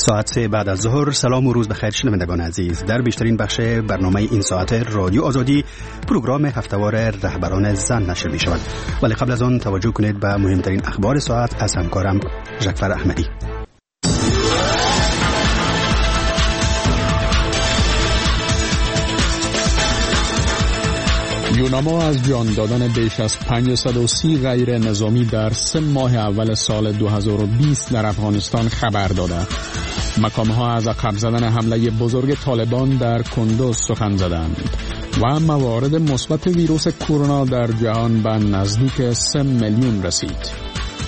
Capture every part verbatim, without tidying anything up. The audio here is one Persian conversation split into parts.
ساعت سه بعد از ظهر. سلام و روز بخیر شنوندگان عزیز. در بیشترین بخش برنامه این ساعت رادیو آزادی پروگرام هفته‌وار رهبران زن نشر می شود، ولی قبل از آن توجه کنید به مهمترین اخبار ساعت از همکارم جعفر احمدی. یوناما از جان دادن بیش از پانصد و سی غیر نظامی در سه ماه اول سال دو هزار و بیست در افغانستان خبر داده. مقام‌ها از عقب زدن حمله بزرگ طالبان در کندوز سخن زدند و موارد مثبت ویروس کرونا در جهان به نزدیک سه میلیون رسید.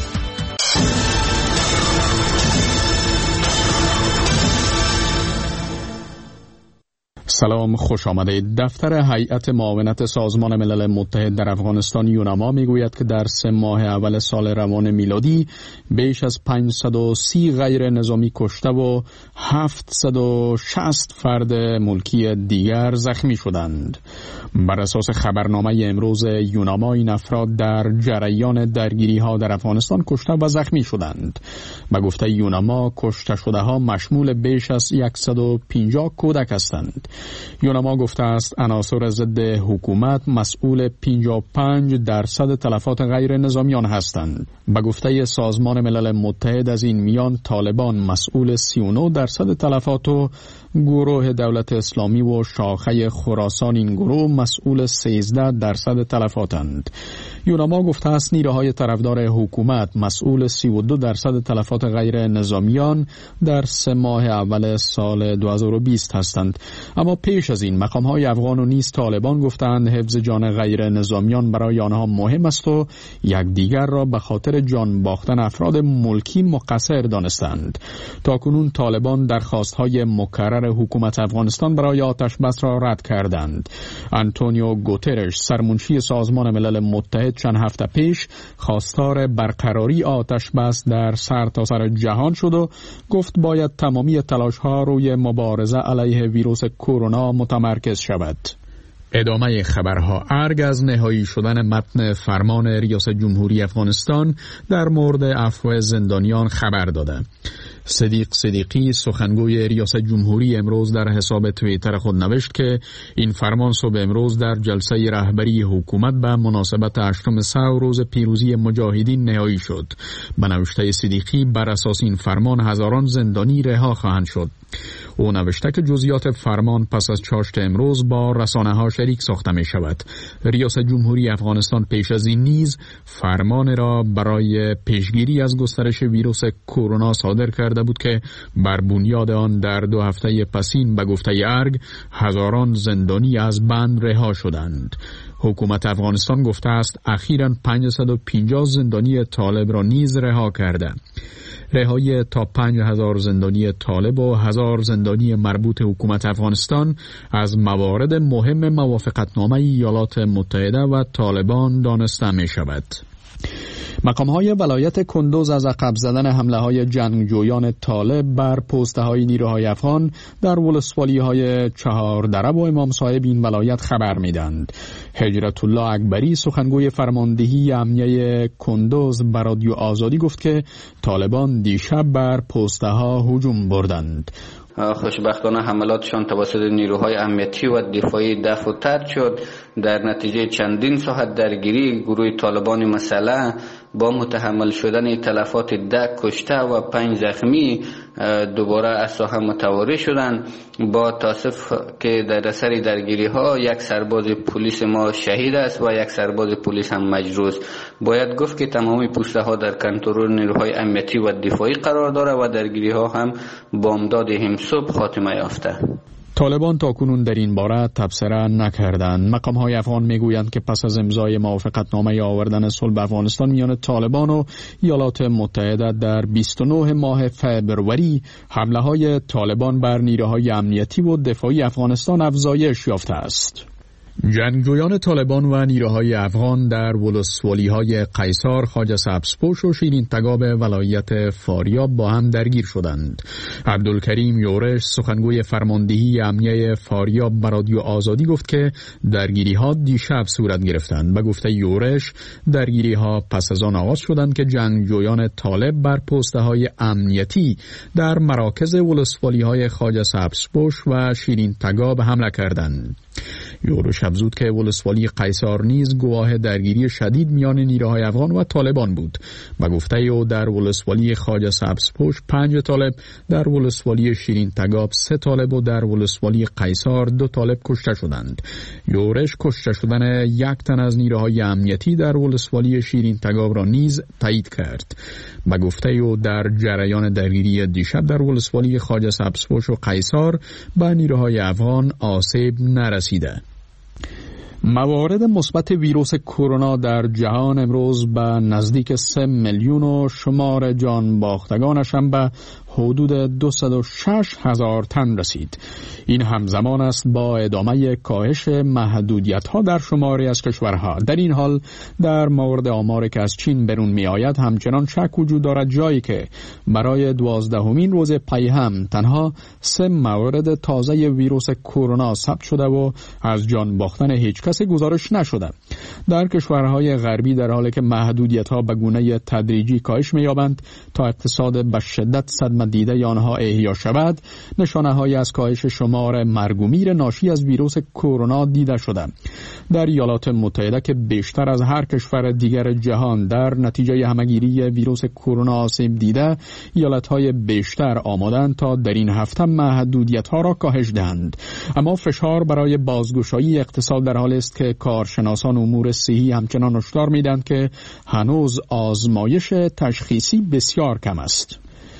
سلام، خوش آمدید. دفتر هیئت معاونت سازمان ملل متحد در افغانستان یوناما میگوید که در سه ماه اول سال روان میلادی بیش از پانصد و سی غیر نظامی کشته و هفتصد و شصت فرد ملکی دیگر زخمی شدند. بر اساس خبرنامه امروز یوناما این افراد در جریان درگیری ها در افغانستان کشته و زخمی شدند. به گفته یوناما کشته شده ها مشمول بیش از صد و پنجاه کودک هستند. یوناما گفته است عناصر ضد حکومت مسئول پنجاه و پنج درصد تلفات غیر نظامیان هستند. به گفته سازمان ملل متحد از این میان طالبان مسئول سی و نه درصد تلفات و گروه دولت اسلامی و شاخه خراسان این گروه مسئول سیزده درصد تلفاتند. یوناما گفته است نیروهای طرفدار حکومت مسئول سی و دو درصد تلفات غیر نظامیان در سه ماه اول سال دو هزار و بیست هستند. اما پیش از این مقام‌های افغان و نیز طالبان گفتند حفظ جان غیر نظامیان برای آنها مهم است و یکدیگر را به خاطر جان باختن افراد ملکی مقصر دانستند. تاکنون طالبان درخواست‌های مکرر حکومت افغانستان برای آتش بس را رد کردند. آنتونیو گوترش سرمنشی سازمان ملل متحد چند هفته پیش خواستار برقراری آتش بس در سرتاسر جهان شد و گفت باید تمامی تلاش‌ها روی مبارزه علیه ویروس کرونا متمرکز شود. ادامه خبرها. ارگ از نهایی شدن متن فرمان ریاست جمهوری افغانستان در مورد عفو زندانیان خبر داده. صدیق صدیقی سخنگوی ریاست جمهوری امروز در حساب توییتر خود نوشت که این فرمان صبح امروز در جلسه رهبری حکومت به مناسبت هشتم سو روز پیروزی مجاهدین نهایی شد. به نوشته صدیقی بر اساس این فرمان هزاران زندانی رها خواهند شد. او نوشته که جزئیات فرمان پس از چاشت امروز با رسانه‌ها شریک ساخته می شود. ریاست جمهوری افغانستان پیش از این نیز فرمان را برای پیشگیری از گسترش ویروس کرونا صادر کرده بود که بر بنیاد آن در دو هفته پسین به گفته ارگ هزاران زندانی از بند رها شدند. حکومت افغانستان گفته است اخیراً پانصد و پنجاه زندانی طالب را نیز رها کرده. رهایی تا پنج هزار زندانی طالب و هزار زندانی مربوط حکومت افغانستان از موارد مهم موافقتنامه ایالات متحده و طالبان دانسته می شود. مقام‌های ولایت کندوز از عقب زدن حمله‌های جنگجویان طالب بر پست‌های نیروهای افغان در ولسوالی‌های چهار درب و امام صاحب این ولایت خبر می‌دهند. هجرت الله اکبری سخنگوی فرماندهی امنیه کندوز به رادیو آزادی گفت که طالبان دیشب بر پست‌ها هجوم بردند. خوشبختانه حملاتشان توسط نیروهای امنیتی و دفاعی دفع و طرد شد. در نتیجه چندین ساعت درگیری گروه طالبان مسلح با متحمل شدن تلفات ده کشته و پنج زخمی دوباره از ساحه متواری شدند. با تاسف که در اثر درگیری ها یک سرباز پلیس ما شهید است و یک سرباز پلیس هم مجروح. باید گفت که تمامی پوسته ها در کنترل نیروهای امنیتی و دفاعی قرار داره و درگیری ها هم بامداد همصبح خاتمه یافته. طالبان تاکنون در این باره تبصره نکردند. مقام‌های افغان میگویند که پس از امضای موافقتنامه آوردن صلح افغانستان میان طالبان و ایالات متحده در بیست و نه ماه فبروری حمله‌های طالبان بر نیروهای امنیتی و دفاعی افغانستان افزایش یافته است. جنگجویان طالبان و نیروهای افغان در ولسوالی‌های قیصار، خواجه سبزپوش و شیرین تگاب ولایت فاریاب با هم درگیر شدند. عبدالکریم یورش، سخنگوی فرماندهی امنیه فاریاب، به رادیو آزادی گفت که درگیری‌ها دیشب صورت گرفتند. به گفته یورش، درگیری‌ها پس از آن آغاز شدند که جنگجویان طالب بر پست‌های امنیتی در مراکز ولسوالی‌های خواجه سبزپوش و شیرین تگاب حمله کردند. یورش افزود که ولسوالی قیصار نیز گواه درگیری شدید میان نیروهای افغان و طالبان بود. به گفته او در ولسوالی خواجه سبزپوش پنج طالب، در ولسوالی شیرین تگاب سه طالب و در ولسوالی قیصار دو طالب کشته شدند. یورش کشته شدن یک تن از نیروهای امنیتی در ولسوالی شیرین تگاب را نیز تایید کرد. به گفته او در جریان درگیری دیشب در ولسوالی خواجه سبزپوش و قیصار به نیروهای افغان آسیب نرسیده. موارد مثبت ویروس کرونا در جهان امروز به نزدیک سه میلیون و شمار جان باختگانش هم به حدود دویست و شش هزار تن رسید. این همزمان است با ادامه کاهش محدودیت‌ها در شماری از کشورها. در این حال در مورد آماری که از چین برون می آید همچنان شک وجود دارد، جایی که برای دوازدهمین روز پی هم تنها سه مورد تازه ویروس کرونا ثبت شده و از جان باختن هیچ کس گزارش نشده. در کشورهای غربی در حالی که محدودیت‌ها به گونه تدریجی کاهش می‌یابند تا اقتصاد به شدت صدمه دیده آنها احیا شود، نشانه‌هایی از کاهش شمار مرگ و میر ناشی از ویروس کرونا دیده شده. در ایالات متحده که بیشتر از هر کشور دیگر جهان در نتیجه همگیری ویروس کرونا آسیب دیده، ایالت‌های بیشتر آمادند تا در این هفته محدودیت‌ها را کاهش دهند. اما فشار برای بازگشایی اقتصاد در حال است که کارشناسان امور صحی همچنان هشدار می‌دهند که هنوز آزمایش تشخیصی بسیار کم است.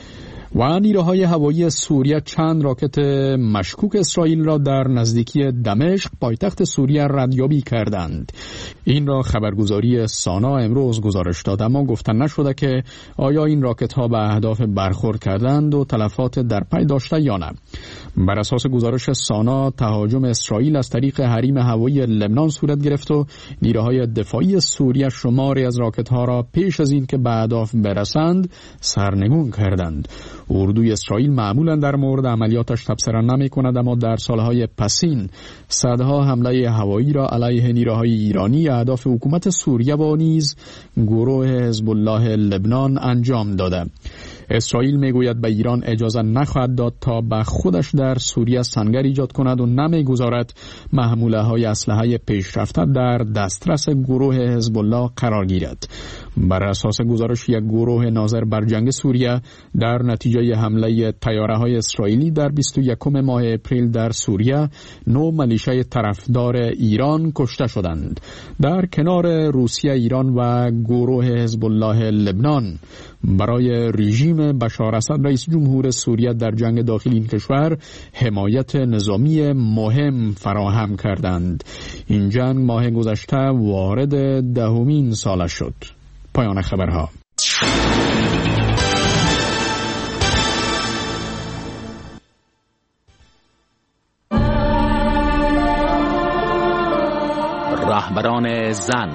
و نیروهای هوایی سوریه چند راکت مشکوک اسرائیل را در نزدیکی دمشق پایتخت سوریه ردیابی کردند. این را خبرگزاری سانا امروز گزارش داد، اما گفتن نشده که آیا این راکت ها به اهداف برخورد کردند و تلفات در پی داشته یا نه. بر اساس گزارش سانا، تهاجم اسرائیل از طریق حریم هوایی لبنان صورت گرفت و نیروهای دفاعی سوریه شماری از راکت ها را پیش از این که به اهداف برسند سرنگون کردند. اردوی اسرائیل معمولا در مورد عملیاتش تبصره نمی کند، اما در سالهای پسین صدها حمله هوایی را علیه نیروهای ایرانی اهداف حکومت سوریه و نیز گروه حزب الله لبنان انجام داده. اسرائیل میگوید به ایران اجازه نخواهد داد تا به خودش در سوریه سنگر ایجاد کند و نمیگذارد محموله های اسلحه پیشرفته در دسترس گروه حزب الله قرار گیرد. بر اساس گزارش یک گروه ناظر بر جنگ سوریه، در نتیجه حمله طیاره های اسرائیلی در بیست و یکم ماه اپریل در سوریه، نو ملیشه طرفدار ایران کشته شدند. در کنار روسیه، ایران و گروه حزب الله لبنان برای رژیم بشار اسد رئیس جمهور سوریه در جنگ داخل این کشور حمایت نظامی مهم فراهم کردند. این جنگ ماه گذشته وارد دهمین سالش شد. پایان خبرها. رهبران زن.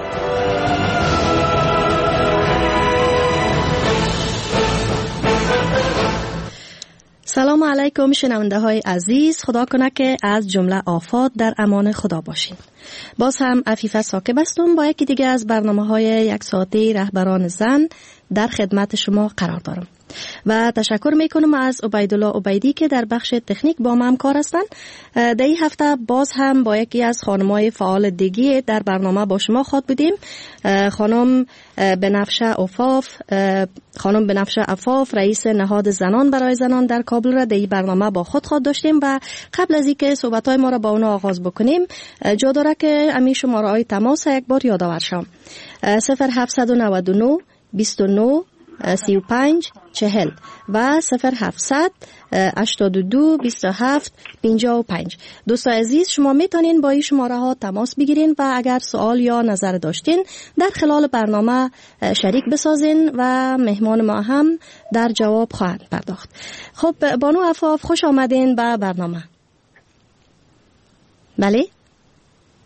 سلام علیکم شنونده های عزیز، خدا کنه که از جمله آفات در امان خدا باشین. باز هم عفیفه ساکب هستم با یکی دیگه از برنامه های یک ساعته رهبران زن در خدمت شما قرار دارم و تشکر میکنم از عبیدالله عبیدی که در بخش تکنیک با ما همکار هستند. در این هفته باز هم با یکی از خانم‌های فعال دیگه در برنامه با شما خواهد بودیم، خانم بنفشه عفاف. خانم بنفشه عفاف رئیس نهاد زنان برای زنان در کابل را در این برنامه با خود خواهد داشتیم و قبل از اینکه صحبت‌های ما را با اون آغاز بکنیم جا داره که امی شماره‌های تماس یک بار یادآور شم: صفر هفتصد و نود و نه بیست و نه سی و پنج چهل و صفر هفتصد هشتاد و دو بیست و هفت پنجاه و پنج. دوستان عزیز، شما میتونین با این شماره ها تماس بگیرین و اگر سوال یا نظر داشتین در خلال برنامه شریک بسازین و مهمان ما هم در جواب خواهند پرداخت. خب بانو عفاف، خوش آمدین به برنامه. بله؟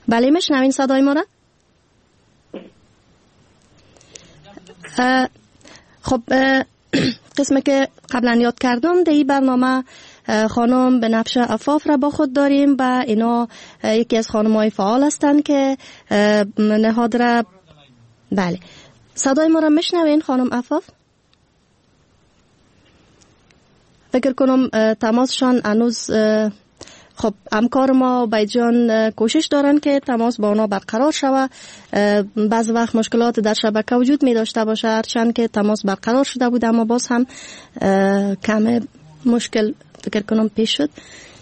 بله میشنوین صدای ما را؟ خب قسمی که قبلا یاد کردم در این برنامه خانم بنفشه عفاف را با خود داریم و اینا یکی از خانم‌های فعال هستند که نهاد را. بله صدای ما را میشنوین خانم عفاف؟ فکر کنم تماسشان هنوز. خب همکار ما بیجان کوشش دارن که تماس با اونا برقرار شود. بعض وقت مشکلات در شبکه وجود می داشته باشه، هرچند که تماس برقرار شده بود اما باز هم کم مشکل فکر کنم پیش شد.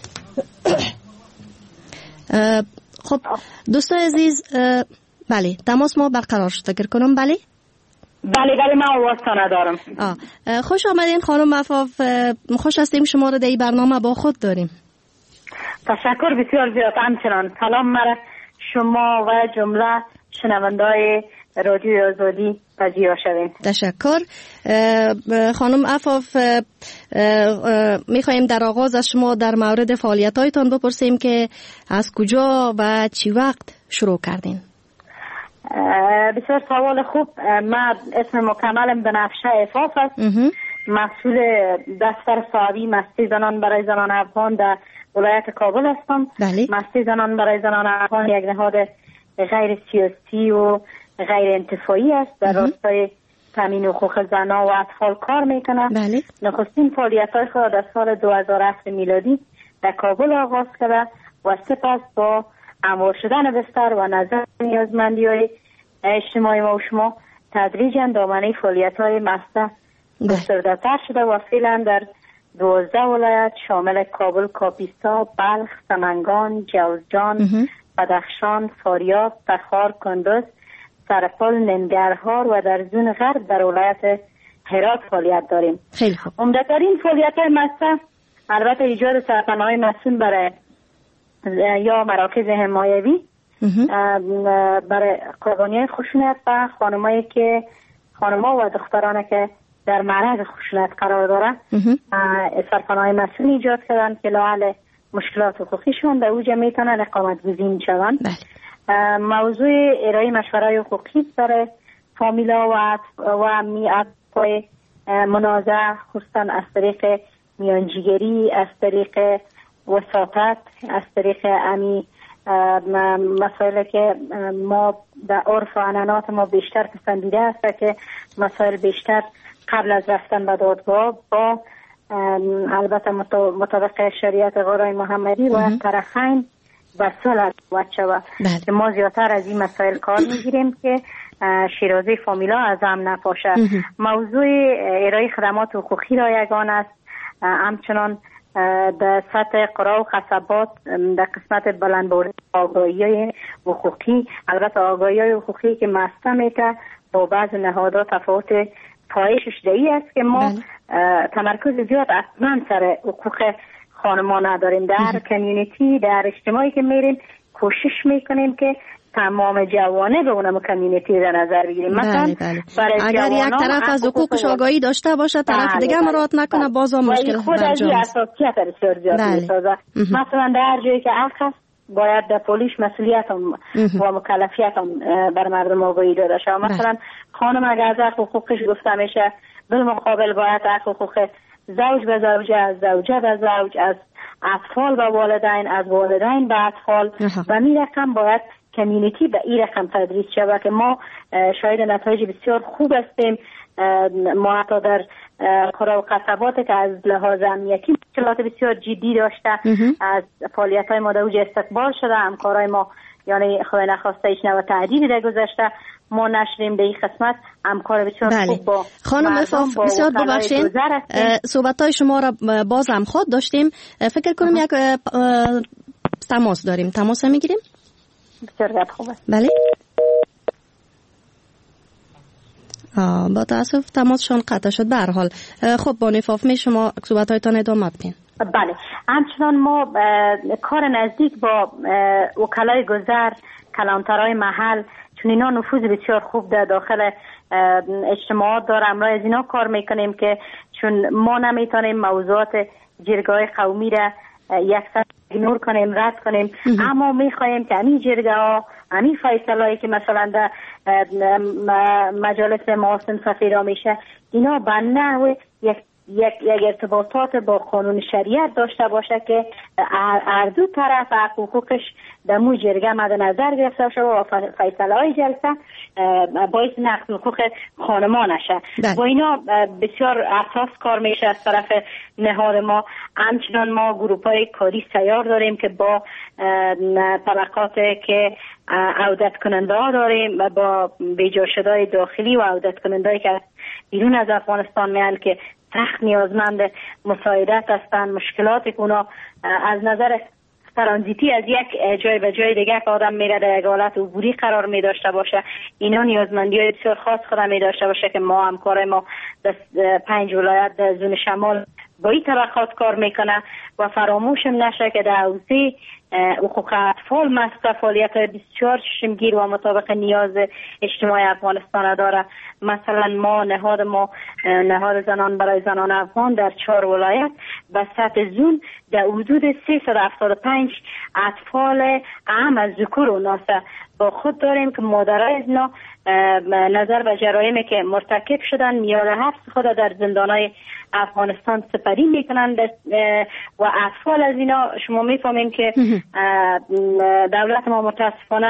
خب دوستان عزیز، بله تماس ما برقرار شد فکر کنم. بله بله بله من آواز تا ندارم. آه. خوش آمدین خانم عفاف، خوش هستیم شما رو در این برنامه با خود داریم. تشکر بسیار زیاد. همچنان سلام مرا شما و جمله شنوندای رادیوی آزادی پذیرا شوین. تشکر خانم عفاف. میخواییم در آغاز از شما در مورد فعالیت‌هایتان بپرسیم که از کجا و چی وقت شروع کردین؟ بسیار سوال خوب. من اسم مکملم بنفشه عفاف است. مسئول دفتر صاحبی مستی زنان برای زنان افغان در ولایت کابل هستم. بله. مستی زنان برای زنان افغان یک نهاد غیر سیاسی و غیر انتفاعی است در راستای تامین حقوق زنان و اطفال کار میکنه. بله. نخستین فعالیت‌های خود در سال دو هزار و هفت میلادی در کابل آغاز کرده و سپس با هموار شدن بستر و نظر نیازمندی‌های اجتماعی ما و شما تدریجاً دامنه فعالیت‌های مسته گسترده‌تر شده و فعلا در دوازده ولایت شامل کابل، کاپیسا، بلخ، سمنگان، جوزجان، بدخشان، فاریاب، تخار، کندوز، سرپل، ننگرهار و در زون غرب در ولایت هرات فعالیت داریم. خیلی خوب. عمده‌ترین فعالیت‌های مسته البته ایجاد سرپناه‌های مسئول برای یا مراکز حمایوی برای قربانی‌های خشونت و خانمایی که خانم‌ها و دخترانی که در معرض خشونت قرار داره سرپناه مسئول ایجاد کردن که لعل مشکلات حقوقیشون در اوج میتونن اقامت گزین شوند. موضوع ارائه مشوره‌های حقوقی برای فامیلا و و میعطای منازعه خصوصا از طریق میانجیگری، از طریق وساطت، از طریق امی مسائل که ما در عرف و عنعنات ما بیشتر پسندیده است که مسائل بیشتر قبل از رفتن به دادگاه با البته مطابق شریعت غرای محمدی و طرفین و صلح شود که ما زیادتر از این مسائل کار میگیریم که شیرازه فامیلا از هم نپاشه. موضوع ارائه خدمات حقوقی را یگان است. همچنان در سطح قرا و خصبات در قسمت بلندباری آگاهی حقوقی، البته آگاهی حقوقی که مسته میشه با بعض نهادها تفاوت پایشش دهی است که ما تمرکز زیاد اصلا سر حقوق خانمان نداریم. در کمیونیتی در اجتماعی که میریم کوشش میکنیم که تمام جوانه به اونم کمیونیتی در نظر بگیریم. مثلا بله بله. اگر یک طرف از حقوقش آگاهی داشته باشه طرف بله دیگه مراعات نکنه باز هم مشکل خود از این اساسیت بسیار زیاد میسازه. مثلا در هر جایی که حق است باید در پولیس مسئولیت هم و مکلفیت هم بر مردم آگاهی داده شود. مثلا خانم اگر از حق حقوقش گفته میشه بالمقابل باید حق حقوق زوج به زوجه، از زوجه به زوج، از اطفال به والدین، از والدین به اطفال و می رقم باید کمیونیتی به این رقم تدریس شود که ما شاید نتایج بسیار خوب هستیم. ما حتی در قرا و قصبات که از لحاظ امنیتی مشکلات بسیار جدی داشته از فعالیت‌های ما در اوج استقبال شده. همکارای ما یعنی خدای نخواسته هیچ نوع تعدیلی در گذشته ما نشریم به این قسمت همکار بسیار بله. خوب با خانم عفاف بسیار ببخشید صحبت‌های شما را باز هم خود داشتیم. فکر کنم یک تماس داریم. تماس میگیریم؟ بسیار خوبه. بله. آه با تاسف تماسشون قطع شد. به هر حال خب بانو عفاف می شما صحبت‌هایتان ادامه بدین. بله. همچنان ما کار نزدیک با وکلای گذر، کلانترهای محل، چون اینا نفوذ بسیار خوب در داخل اجتماعات داره. امروز از اینا کار میکنیم که چون ما نمیتونیم موضوعات جرگه‌های قومی را یک سر ایگنور کنیم، رد کنیم. اما میخواهیم که همین جرگه ها، همین فیصله‌ای که مثلا در مجالس محاسن سفیرا میشه، اینا به نحو یک یک یک ارتباطات با قانون شریعت داشته باشه که هر دو طرف حقوقش در مو جرگه مد نظر گرفته شده و فیصله های جلسه باعث نقض حقوق خانمان نشه. با اینا بسیار اساس کار میشه از طرف نهاد ما. همچنان ما گروپ های کاری سیار داریم که با طبقات که عودت کننده ها داریم و با بیجا شده داخلی و عودت کننده که بیرون از افغانستان میان که سخت نیازمند مساعدت هستند. مشکلات اونا از نظر ترانزیتی از یک جای به جای دیگه که آدم میره در یک حالت عبوری قرار می داشته باشه، اینا نیازمندی های بسیار خاص خودم می داشته باشه که ما همکار ما در پنج ولایت در زون شمال با این طبقات کار میکنه و فراموشم نشه که در حوزه حقوق اطفال مسئله فعالیت بیست و چهار چشمگیر و مطابق نیاز اجتماعی افغانستان داره. مثلا ما نهاد ما نهاد زنان برای زنان افغان در چهار ولایت به سطح زون در حدود سیصد و هفتاد و پنج اطفال اهم از ذکور و ناسا با خود داریم که مادرای اینا نظر به جرایمی که مرتکب شدن میاد حبس خود در زندانهای افغانستان سپری میکنن و اطفال از اینا شما میفهمین که دولت ما متاسفانه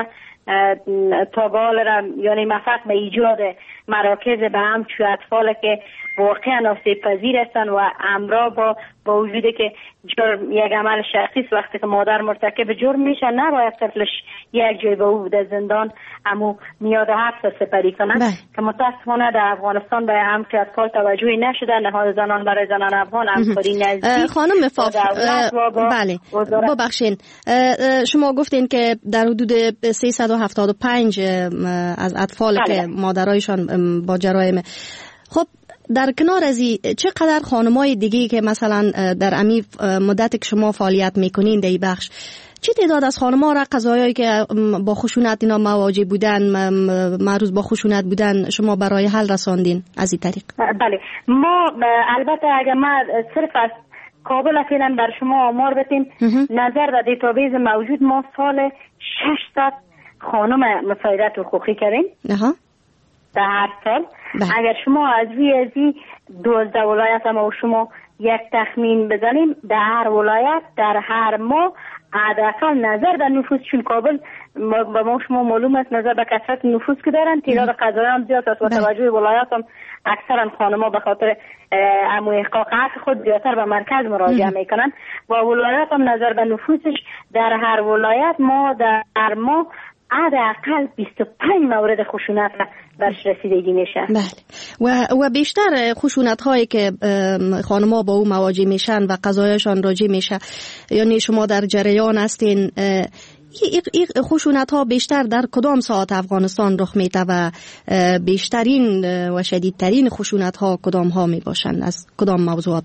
تا به حال یعنی موفق به ایجاد مراکز به همچو اطفال که واقعا آسیب پذیر هستن و امرا با با وجودی که جرم یک عمل شخصی است، وقتی که مادر مرتکب جرم میشه نباید طفلش یک جای به او در زندان امو میاد حبس سپری کنن که متاسفانه در افغانستان به همچو اطفال توجهی نشده. نهاد زنان برای زنان افغان همکاری نزدیک خانم فاف بله ببخشید شما گفتین که در حدود سیصد و هفتاد و پنج از اطفال بله. که مادرایشان با جرایم. خب در کنار از این چقدر خانمای دیگه که مثلا در امی مدت که شما فعالیت میکنین در این بخش چه تعداد از خانم‌ها را قضایایی که با خشونت اینا مواجه بودن معروض با خشونت بودن شما برای حل رساندین از این طریق؟ بله ما البته اگر ما صرف از کابل فعلا بر شما آمار بدیم نظر در دیتابیس موجود ما سال ششصد خانم مساعدت حقوقی کردیم در هر سال. ده. اگر شما از روی از این دوازده ولایت ما و شما یک تخمین بزنیم در هر ولایت در هر ماه حداقل نظر در نفوس، چون کابل با ما شما معلوم است نظر به کثرت نفوس که دارن تعداد قضایا هم زیاد است و توجه ولایات هم اکثرا خانم‌ها به خاطر امو احقاق حق خود زیادتر به مرکز مراجعه میکنن و ولایات هم نظر به نفوسش در هر ولایت ما در هر ماه حداقل بیست و پنج مورد خشونت برش رسیدگی میشه. بله. و و بیشتر خشونت هایی که خانم‌ها با او مواجه میشن و قضایشان راجع میشه، یعنی شما در جریان هستین این خشونت ها بیشتر در کدام ساعت افغانستان رخ میده و بیشترین و شدیدترین خشونت ها کدام ها می باشند؟ از کدام موضوعات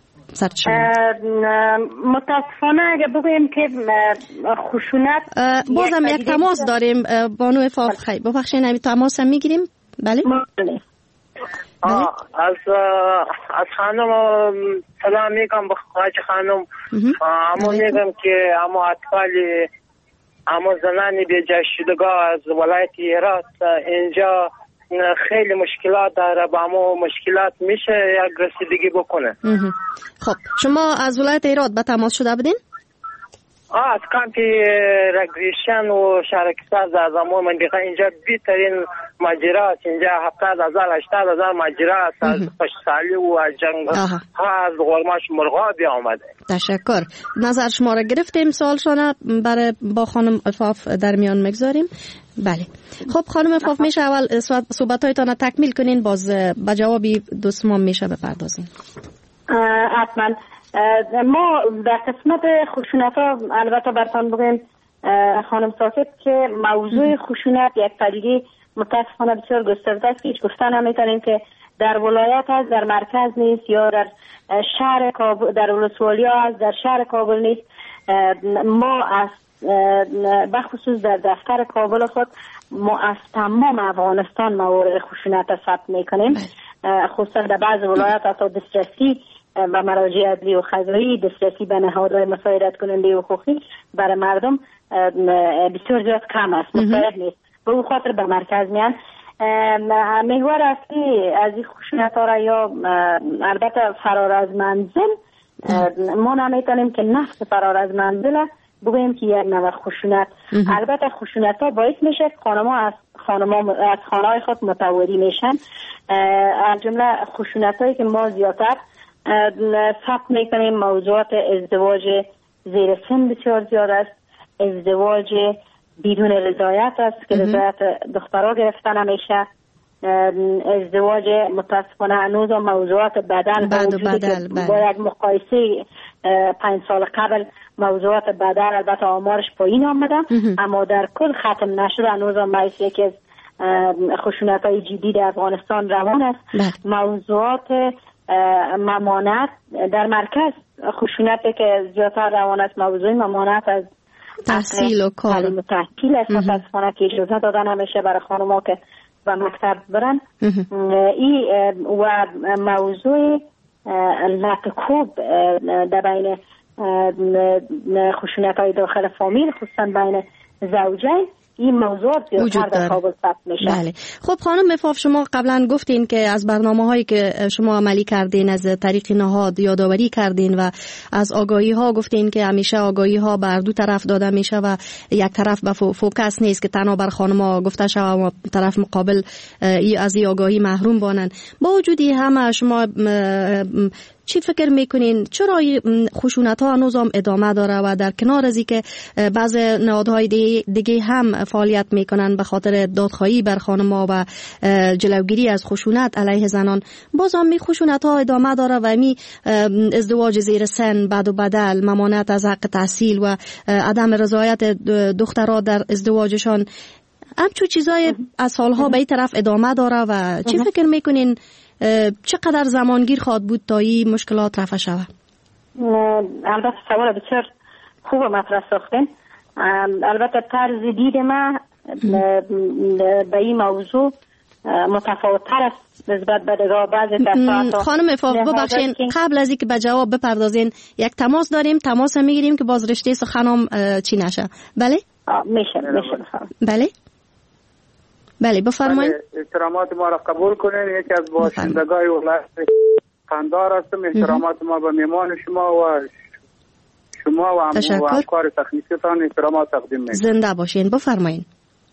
متاسفانه اگه بگویم که خشونت بازم یک تماس داریم بانو فاف خی ببخشید همین تماس هم میگیریم. بله از از خانم سلام میگم به خواهج خانم اما میگم که اما اطفال اما زنان بیجا شدگاه از ولایت هرات اینجا خیلی مشکلات داره، با ما مشکلات میشه یک رسیدگی بکنه. خب شما از ولایت هرات به تماس شده بودین؟ آه از کامپی رگریشن و شهرکساز از امور منطقه اینجا بیترین ماجرا است. اینجا هفتاد هزار هشتاد هزار ماجرا است از پشتسالی و از جنگ ها از غرماش مرغا بیا آمده. تشکر. نظر شما را گرفتیم، سوالشانه برای با خانم فاف در میان مگذاریم. بله خب خانم فاف میشه اول صحبتایتان را تکمیل کنین، باز به جوابی دوستمان میشه بپردازین. حتما ما در قسمت خشونت ها البته برتان بگیم خانم ساکت که موضوع خشونت یک پدیده متاسفانه بسیار گسترده است. هیچ گفتن نمیتونیم که در ولایت هست در مرکز نیست یا در شهر کابل در ولسوالی ها هست در شهر کابل نیست. ما از بخصوص در دفتر کابل خود ما از تمام افغانستان موارد خشونت ثبت میکنیم، خصوصا در بعض ولایات حتی دسترسی و مراجع عدلی و قضایی، دسترسی به نهادهای مساعدت کننده حقوقی برای مردم بسیار زیاد کم است، مستعد نیست. به او خاطر به مرکز میان. محور اصلی از این خشونت ها را یا البته فرار از منزل، ما نمیتونیم که نفس فرار از منزل بگوییم که یک نوع خشونت. البته خشونت ها باعث میشه خانما از خانما از خانه‌های خود متواری میشن. از جمله خشونت هایی که ما زیادتر ثبت میکنیم موضوعات ازدواج زیر سن بسیار زیاد است، ازدواج بدون رضایت است که رضایت دخترها گرفته نمیشه، ازدواج متاسفانه هنوز موضوعات بدل بدل با یک مقایسه پنج سال قبل موضوعات بدل البته آمارش پایین آمده، اما در کل ختم نشده. هنوز هم یکی از خشونت های جدی در افغانستان روان است. موضوعات ممانعت در مرکز، خشونتی که زیادتر روان است موضوع ممانعت از تحصیل و کار تعلیم و تحصیل است. متاسفانه که اجازه داده نمیشه برای خانم‌ها که به مکتب برن. این و موضوع لطکوب در بین خشونت های داخل فامیل خصوصا بین زوجین، این موضوع زیادتر در کابل ثبت میشه. بله. خب خانم مفاف، شما قبلا گفتین که از برنامه هایی که شما عملی کردین از طریق نهاد یادآوری کردین و از آگاهی ها گفتین که همیشه آگاهی ها بر دو طرف داده میشه و یک طرف به فوکس نیست که تنها بر خانم گفته شود و طرف مقابل از این آگاهی محروم بانن. با وجودی همه شما چی فکر میکنین چرا خشونت ها هنوز هم ادامه داره و در کنار از اینکه بعض نهادهای دیگه هم فعالیت میکنن به خاطر دادخواهی بر خانم‌ها و جلوگیری از خشونت علیه زنان، باز هم می خشونت ها ادامه داره و می ازدواج زیر سن، بد و بدل، ممانعت از حق تحصیل و عدم رضایت دخترها در ازدواجشان، همچون چیزای از سالها به این طرف ادامه داره و چی فکر میکنین چقدر زمانگیر خواهد بود تا این مشکلات رفع شود؟ البته سوال بسیار خوب مطرح ساختین. البته طرز دید من به این موضوع متفاوت‌تر است نسبت به دیگر بعضی دفعات. خانم مفاف ببخشین قبل از اینکه به جواب بپردازین یک تماس داریم، تماس میگیریم که باز رشته سخنم چی نشه. بله؟ میشه میشه بفرمایید. بله؟ بله بفرمایید. احترامات ما را قبول کنین. یکی از باشندگان ولایت قندهار هستم. احترامات ما به میهمان شما و شما و همکار تکنیکتان احترامات تقدیم میکنم. زنده باشین. بفرمایید.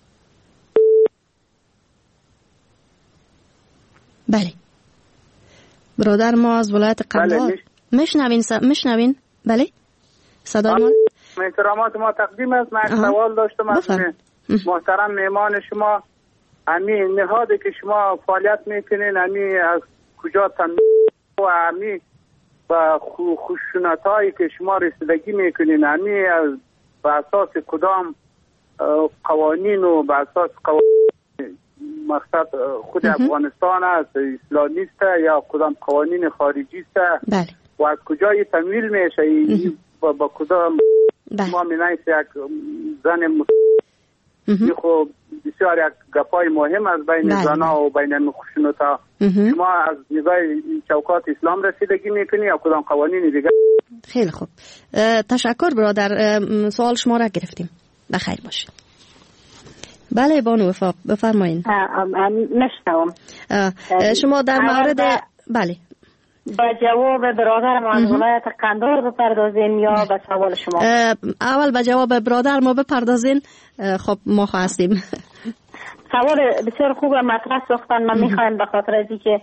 بله. برادر ما از ولایت قندهار. میشنوین میشنوین؟ بله؟ صدای ما؟ احترامات ما تقدیم است. من سوال داشتم از محترم میهمان شما. امی نهادی که شما فعالیت میکنین امی از کجا تامین و امی با خشونت هایی که شما رسیدگی میکنین امی از به اساس کدام قوانین و به اساس قوانین مقصد خود افغانستان است، اسلامیست یا کدام قوانین خارجی است؟ بله. و از کجا این تمویل میشه؟ با, با کدام ما مینایست یک زن این خب بسیار یک گپای مهم از بین زنها و بین خشونت‌ها. شما از نگاه چوکات اسلام رسیدگی میکنی یا کدام قوانین دیگه؟ خیلی خوب، تشکر برادر. سوال شما را گرفتیم. بخیر باشید. بله بانو وفا بفرمایید. نشتم شما در مورد بله با جواب برادر ما از ولایت قندهار بپردازین یا به سوال شما؟ اول به جواب برادر ما بپردازین. خب ما خواستیم. سوال بسیار خوب مطرح ساختن. من میخوایم به خاطر از اینکه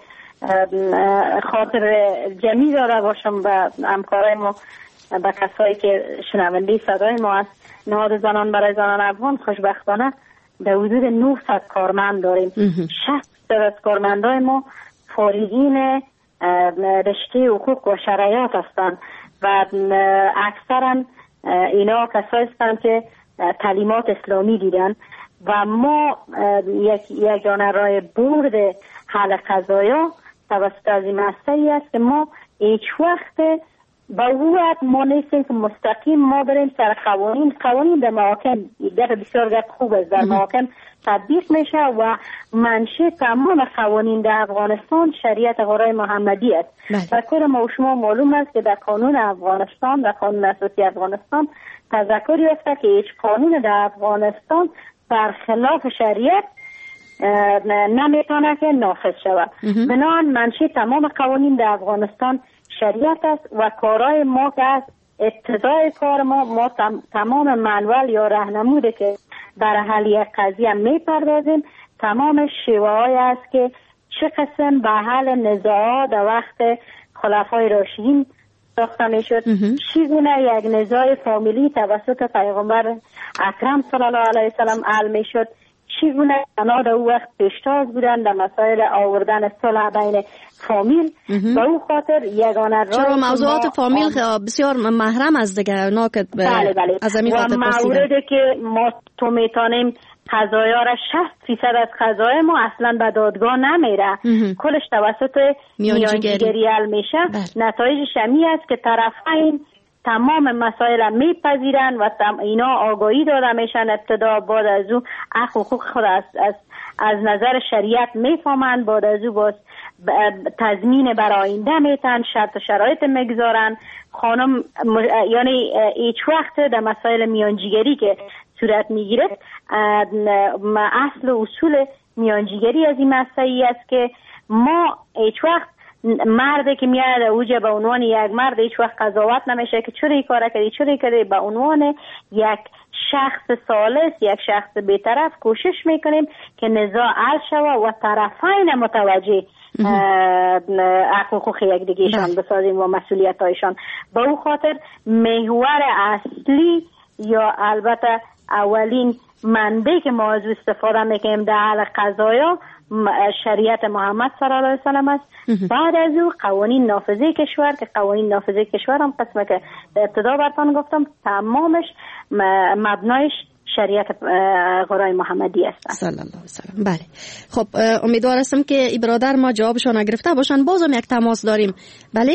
خاطر جمعی داره باشم به همکارای ما، به کسایی که شنونده صدای ما است. نهاد زنان برای زنان افغان خوشبختانه در حدود نهصد کارمند داریم. شصت درصد از کارمندای ما فارغین رشته حقوق و شرایط هستند و اکثرا اینا کسایی هستند که تعلیمات اسلامی دیدن و ما یک یگانه راه برد حل قضایا توسط از این مسئله است که ما هیچ وقت با وقت ما نیستیم که مستقیم ما بریم سر قوانین. قوانین در محاکم در بسیار گفت خوب است، در محاکم تطبیق میشه و منشأ تمام قوانین در افغانستان شریعت غرای محمدی است. و کل ما و شما معلوم است که در قانون افغانستان، در قانون اساسی افغانستان تذکری است که هیچ قانون در افغانستان برخلاف شریعت نمیتونه که نافذ شود. بنابراین منشأ تمام قوانین در افغانستان شریعت است و کارهای ما که از ابتدای کار ما ما تمام منوال یا راهنمودی که برای حل یک قضیه میپردازیم تمام شیوه های است که چه قسم به حل نزاعات در وقت خلفای راشدین ساخته میشد، چگونه یک نزاع فامیلی توسط پیغمبر اکرم صلی الله علیه و سلم حل میشد، چگونه زنان در او وقت پیشتاز بودن در مسائل آوردن صلح بین فامیل. به او خاطر یگانه راه چرا موضوعات فامیل بسیار محرم از دیگه اونا که بله بله. از همین خاطر پرسیدن. و موردی که ما تو میتونیم قضایا را شصت فیصد از قضای ما اصلا به دادگاه نمیره، کلش توسط میانجیگری حل میشه. نتایجش همین است که طرفین تمام مسائل میپذیرن و تم اینا آگاهی داده میشن، ابتدا بعد از او حق و حقوق خود از, از, از نظر شریعت میفهمن، بعد از او باز تضمین برای آینده میتن، شرط و شرایط میگذارن. خانم یعنی هیچ وقت در مسائل میانجیگری که صورت میگیره اصل و اصول میانجیگری از این مسئله است که ما هیچ وقت مردی که میاد اوجه به عنوان یک مرد هیچ وقت قضاوت نمیشه که چرا این کار کردی چرا کردی، به عنوان یک شخص ثالث، یک شخص بی‌طرف کوشش میکنیم که نزاع حل شود و طرفین متوجه حق و حقوق یکدیگه‌شان بسازیم و مسئولیت‌هایشان. به او خاطر محور اصلی یا البته اولین منبعی که ما از استفاده میکنیم در حل قضایا شریعت محمد صلی الله علیه و سلم است. بعد از او قوانین نافذه کشور که قوانین نافذه کشور هم قسمه که در ابتدا براتون گفتم تمامش مبنایش شریعت غرای محمدی است صلی الله علیه و سلم. بله خب امیدوار هستم که این برادر ما جوابشان گرفته باشن. بازم یک تماس داریم. بله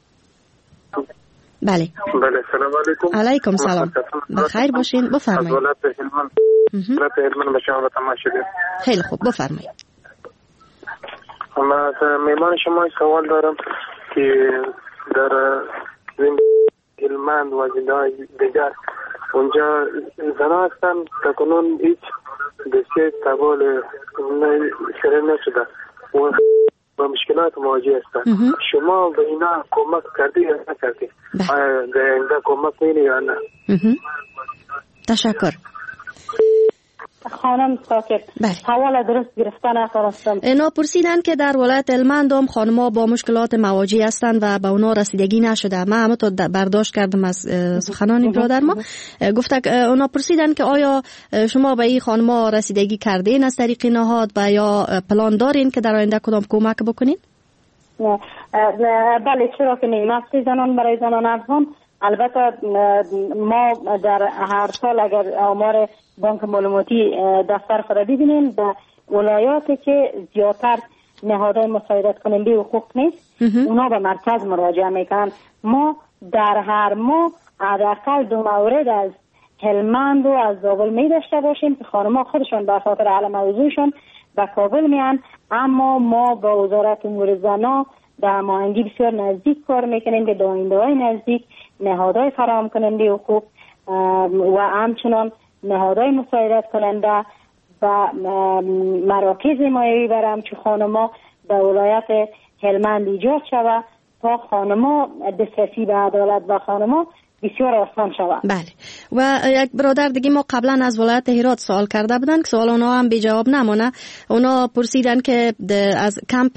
بله بله سلام علیکم. علیکم سلام. بخیر باشین. بفرمایید. از ولایت هلمند ولایت هلمند به شما تماس شدیم. خیلی خوب بفرمایید. من از میمان شما سوال دارم که در هلمند و زنده‌های دیگر اونجا زنان هستن تا کنون هیچ دسته تبال شرع نشده و با مشکلات مواجه هستن. شما به اینا کمک کردی یا نکردی؟ در اینجا کمک می‌کنی یا نه؟ تشکر. خانم ساکت حواله درست گرفتن نخواستم. اینا پرسیدن که در ولایت هلمند هم خانم‌ها با مشکلات مواجه هستند و به اونا رسیدگی نشده. من هم تو برداشت کردم از سخنان برادر ما. گفته اونا پرسیدن که آیا شما به این خانم‌ها رسیدگی کردین از طریق نهاد و یا پلان دارین که در آینده کدام کمک بکنین؟ نه بله چرا که نه. مسئله زنان برای زنان افغان البته ما در هر سال اگر آمار بانک معلوماتی دفتر خود ببینیم در ولایاتی که زیادتر نهادهای مساعدت کننده حقوق نیست اونا به مرکز مراجعه میکنن. ما در هر ماه حداقل دو مورد از هلمند و از زابل می داشته باشیم که خانم‌ها خودشون به خاطر حل موضوعشون به کابل میان، اما ما با وزارت امور زنان در هماهنگی بسیار نزدیک کار میکنیم که در آینده‌های نزدیک نهادهای فراهم کننده حقوق و همچنان نهادهای مساعدت کننده و مراکز حمایوی برای همچون خانم‌ها در ولایت هلمند ایجاد شود تا خانم‌ها دسترسی به عدالت و خانم‌ها بسیار آسان شود. بله و یک برادر دیگه ما قبلا از ولایت هرات سوال کرده بودن که سوال اونا هم بی جواب نمونه. اونا پرسیدن که از کمپ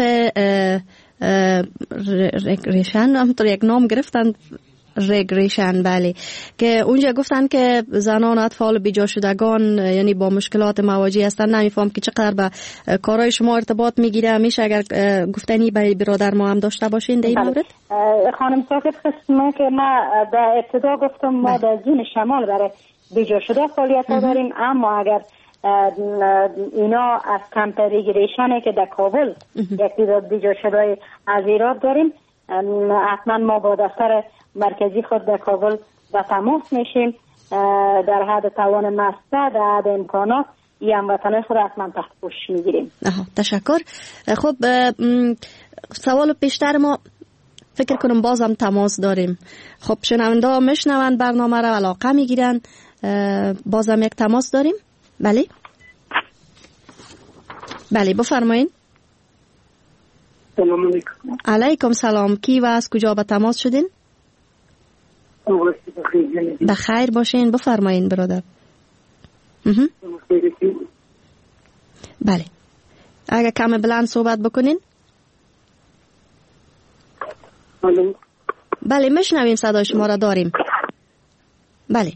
ریشن همونطور یک نام گرفتن رگریشن بله که اونجا گفتن که زنان اطفال بیجا شدگان یعنی با مشکلات مواجه هستن. نمیفهم که چقدر به کارهای شما ارتباط میگیره. همیشه اگر گفتنی برای برادر ما هم داشته باشین در این مورد. خانم ساکت قسمه که ما در ابتدا گفتم ما در زون شمال برای بیجا شده فعالیت داریم، اما اگر اینا از کمپ رگریشنه که در کابل یک تعداد بیجا شده از ایراد داریم، حتما ما با دفتر مرکزی خود در کابل و تماس میشیم در حد توان مسته در حد امکانات این هموطنان خود حتما تحت پوشش میگیریم. تشکر. خب سوال پیشتر ما فکر کنم بازم تماس داریم. خب شنونده ها میشنون برنامه را، علاقه میگیرن، بازم یک تماس داریم. بله بله بفرمایید. سلام علیکم. علیکم سلام. کی و از کجا به تماس شدین؟ بخیر باشین، بفرمایین برادر. بله اگه کم بلند صحبت بکنین. الو. بله میشنویم، صدای شما را داریم. بله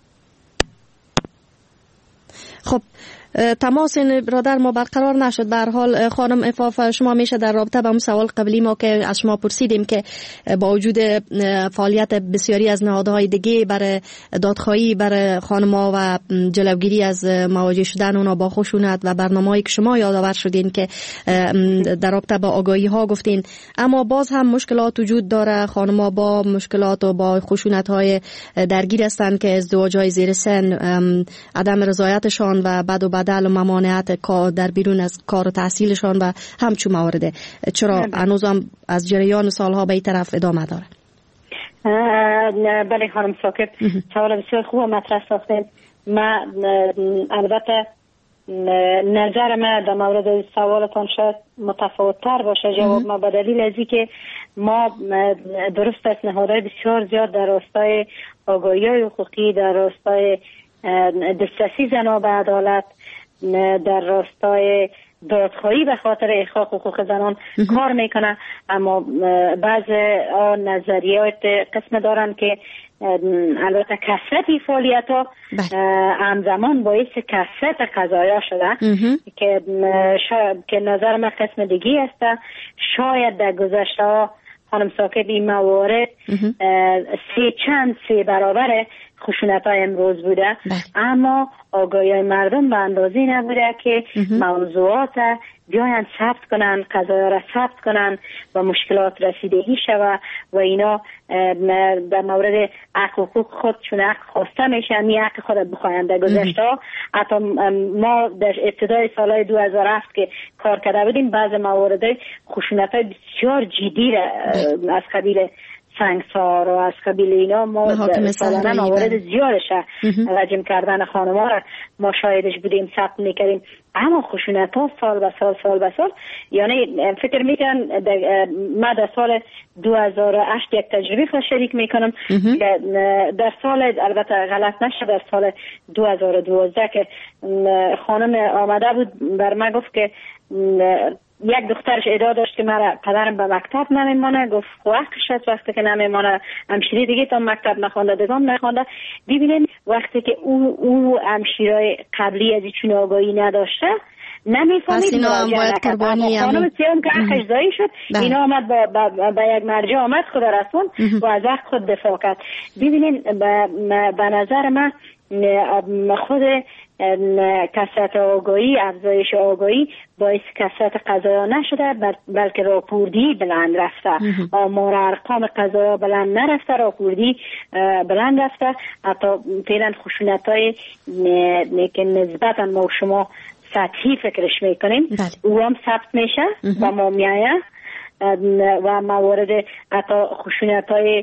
خب تماس این برادر ما برقرار نشد. به هر حال خانم عفاف، شما میشه در رابطه با اون سوال قبلی ما که از شما پرسیدیم که با وجود فعالیت بسیاری از نهادهای دیگه برای دادخواهی برای خانم‌ها و جلوگیری از مواجه شدن اونا با خشونت و برنامه‌ای که شما یادآور شدین که در رابطه با آگاهی ها گفتین، اما باز هم مشکلات وجود داره. خانم‌ها با مشکلات و با خشونت‌های درگیر هستند که ازدواج‌های زیر سن، عدم رضایتشان و بعد و بدل و ممانعت در بیرون از کار و تحصیلشان و همچون موارد. چرا هنوزم از جریان سالها به این طرف ادامه داره؟ بله خانم ثاقب، سوال بسیار خوب مطرح ساختید. من البته نظر من در مورد سوالتان شاید متفاوت‌تر باشه جواب ما، به دلیل از اینکه ما درست است نهادهای بسیار زیاد در راستای آگاهی حقوقی، در راستای دسترسی زنان به عدالت، در راستای دادخواهی به خاطر احقاق حقوق زنان کار میکنه، اما بعض نظریات قسم دارن که البته کثرت فعالیت ها همزمان باعث کثرت قضایا شده که شاید که نظر من قسم دیگی است. شاید در گذشته ها خانم ثاقب این موارد سه چند سه برابر خشونت های امروز بوده، اما آگاهی های مردم به اندازه نبوده که موضوعات بیاین ثبت کنن، قضایا را ثبت کنن و مشکلات رسیدگی شود و اینا در مورد حق حقوق خود چون حق خواسته میشه می حق خود بخواین. در گذشته حتی ما در ابتدای سالهای دو هزار و هفت که کار کرده بودیم بعض موارد خشونت های بسیار جدی از قبیل سنگسار و از قبیل اینا ما سالانه موارد زیادش رجم کردن خانم‌ها را ما شاهدش بودیم، ثبت میکردیم. اما خشونت ها سال به سال سال به سال، یعنی فکر میکنم من در سال دو هزار و هشت یک تجربه خود شریک میکنم که در سال البته غلط نشه در سال دو هزار و دوازده که خانم آمده بود بر من گفت که یک دخترش ادعا داشت که مرا پدرم به مکتب نمیمانه، گفت وقتش هست وقتی که نمیمانه همشیره دیگه تا مکتب نخونده دیگم نخونده. ببینین وقتی که او او همشیرای قبلی از چون آگاهی نداشته نمیفهمید مراجعه نکرد، اما خانم سیام که حقش ضایع شد اینا آمد به یک مرجع آمد خود رسون و از حق خود دفاع کرد. ببینین به نظر من خود کثرت آگاهی، افزایش آگاهی باعث کثرت قضایا نشده بلکه راپوردی بلند رفته. آمار ارقام قضایا بلند نرفته، راپوردی بلند رفته. حتی فعلا خشونت های که نسبتا ما شما سطحی فکرش میکنیم او هم ثبت میشه و ما میایه و موارد حتی خشونت های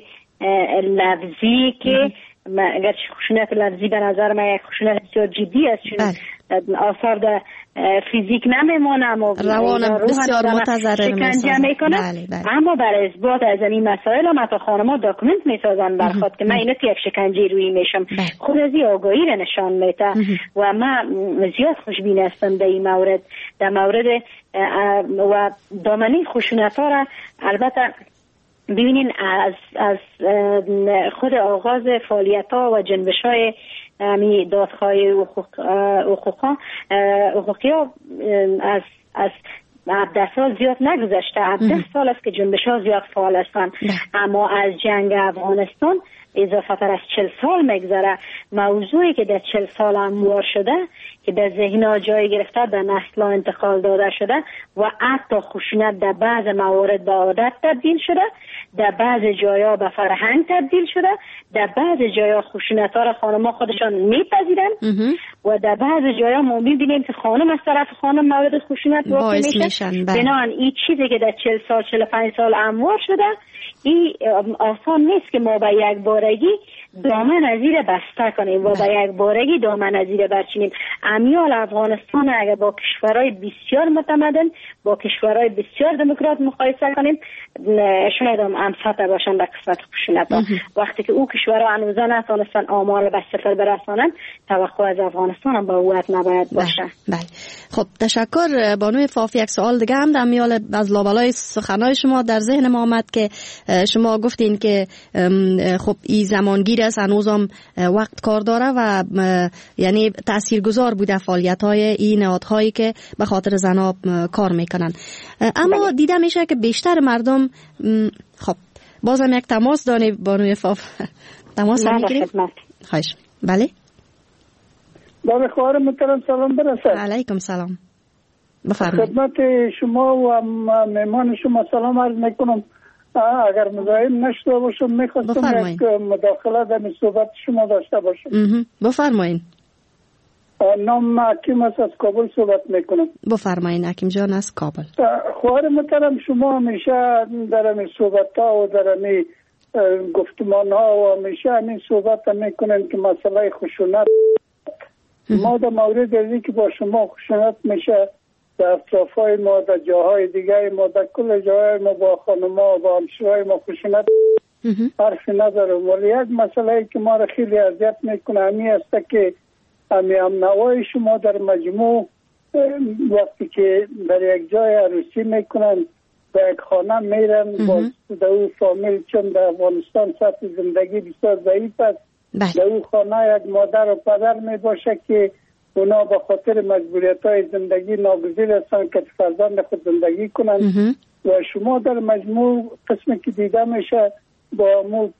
لفظی که اگر خشونت لفظی به نظر من یک خشونت بسیار جدی است چون آثار در فیزیک نمیمونه اما روان بسیار متضرر میکنه. اما برای اثبات از این مسائل هم حتی خانم‌ها داکومنت میسازن برخواد که من اینو یک شکنجه روی میشم، خود از این آگاهی را نشان میده و من زیاد خوشبین هستم در این مورد. در مورد و دامنه خشونت ها را البته ببینین از از خود آغاز فعالیت ها و جنبش های همی دادخواهی حقوق حقوقی ها از از هفده سال زیاد نگذشته. هفده سال است که جنبش ها زیاد فعال هستند، اما از جنگ افغانستان اضافه تر از چل سال میگذره. موضوعی که در چل سال هموار شده که در ذهنها جای گرفته در نسل‌ها انتقال داده شده و حتی خشونت در بعض موارد به عادت تبدیل شده، در بعض جایا به فرهنگ تبدیل شده، در بعض جایا خشونت ها را خانم‌ها خودشان میپذیرن و در بعض جایا ما میبینیم که خانم از طرف خانم مورد خشونت واقع میشه. بنابراین این چیزی که در چهل سال چهل و پنج سال اموار شده، این آسان نیست که ما به یک بارگی دامن از زیر بسته کنیم و به یک بارگی دامن از زیر برچینیم. امیال افغانستان اگر با کشورهای بسیار متمدن، با کشورهای بسیار دموکرات مقایسه کنیم، شاید هم امسطح باشن در قسمت خشونت ها. وقتی که او کشورها هنوزا نتونستن آمار به صفر برسانن، توقع از افغانستان هم به وقت نباید باشه. بله. خب تشکر بانوی فاف. یک سوال دیگه هم در میال از لابلای سخنهای شما در ذهن ما آمد که شما گفتین که خب این زمانگیر است، هنوزم وقت کار داره و یعنی تاثیرگذار بوده فعالیت های این نهادهایی که به خاطر زنها کار میکنن. اما دیده میشه که بیشتر مردم خب بازم یک تماس دانه بانوی فاف. تماس میگیریم؟ خواهش. بله بله خواهر محترم سلام برسد. علیکم سلام. بفرمایید. خدمت شما و مهمان شما سلام عرض میکنم. اگر مزاحم نشده باشم میخواستم یک مداخله در صحبت شما داشته باشم. بفرمایید. نام حکیم است، از کابل صحبت میکنم. بفرمایید حکیم جان از کابل. خواهر محترم شما همیشه در این صحبت ها و در این گفتمان ها و همیشه همین صحبت میکنن که مسئله خشونت ما در مورد ازی که با شما خشونت میشه در اطراف های ما، در جاهای دیگه ما، در کل جاهای ما با خانم ها و با همشیرهای ما خشونت حرفی ندارم. ولی یک مسئله که ما را خیلی اذیت میکنه همی است که همی هم نوای شما در مجموع وقتی که در یک جای عروسی میکنن در یک خانه میرن با در او فامیل، چون در افغانستان سطح زندگی بسیار ضعیف است، در او خانه یک مادر و پدر می باشه که اونا به خاطر مجبوریت های زندگی ناگزیر هستن که فرزند خود زندگی کنن و شما در مجموع قسمی که دیده میشه با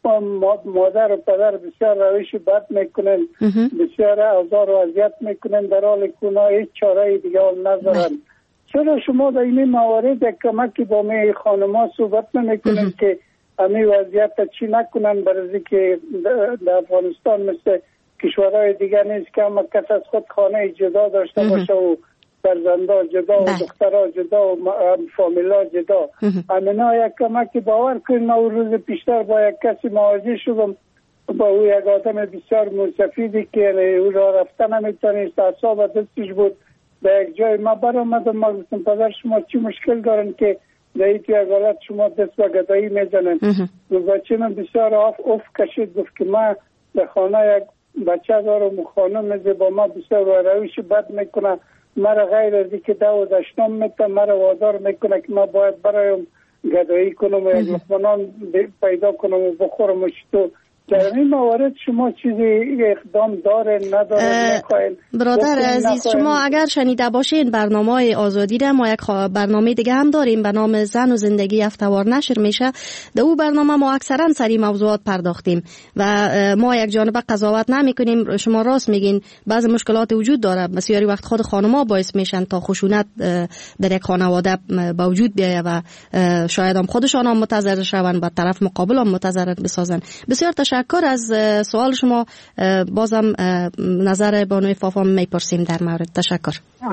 مادر و پدر بسیار روش بد میکنن، بسیار آزار و اذیت میکنن، در حال که اونا هیچ چاره دیگه هم ندارن. چرا شما در این موارد کمکی با می خانما صحبت نمیکنن که امی وضعیت چی نکنن؟ برای که در افغانستان مثل کشورهای دیگر نیست که اما کس از خود خانه جدا داشته باشه و فرزندا جدا و دخترها جدا و فامیلا جدا. امینا یک کمکی باور کنید. ما روز پیشتر با یک کسی مواجه شدم، با او یک آدم بسیار منصفیدی که او را رفته نمیتونست، اعصاب دستش بود. در یک جای ما برآمدم، ما گفتم پدر شما چی مشکل دارن که در این توی حالت شما دست و گدایی میزنن؟ و بچه من بسیار آف اف کشید، گفت که ما در خانه یک بچه دارم و خانم با ما بسیار روش بد میکنه، مرا غیر از که دو و دشتم میتن، مرا وادار میکنه که ما باید برایم گدایی کنم و یک لقمه پیدا کنم و بخورم و شتو. در این موارد شما چیزی اقدام داره نداره میخواین؟ برادر عزیز شما اگر شنیده باشین برنامه آزادی را ما یک برنامه دیگه هم داریم به نام زن و زندگی هفته‌وار نشر میشه. در اون برنامه ما اکثرا سری موضوعات پرداختیم و ما یک جانبه قضاوت نمی کنیم. شما راست میگین بعضی مشکلات وجود داره، بسیاری وقت خود خانم‌ها باعث میشن تا خشونت در یک خانواده به وجود بیاید و شاید هم خودشان هم متضرر شوند و طرف مقابل هم متضرر بسازن. بسیار تشکر از سوال شما. بازم نظر بانوی فافام میپرسیم در مورد. تشکر.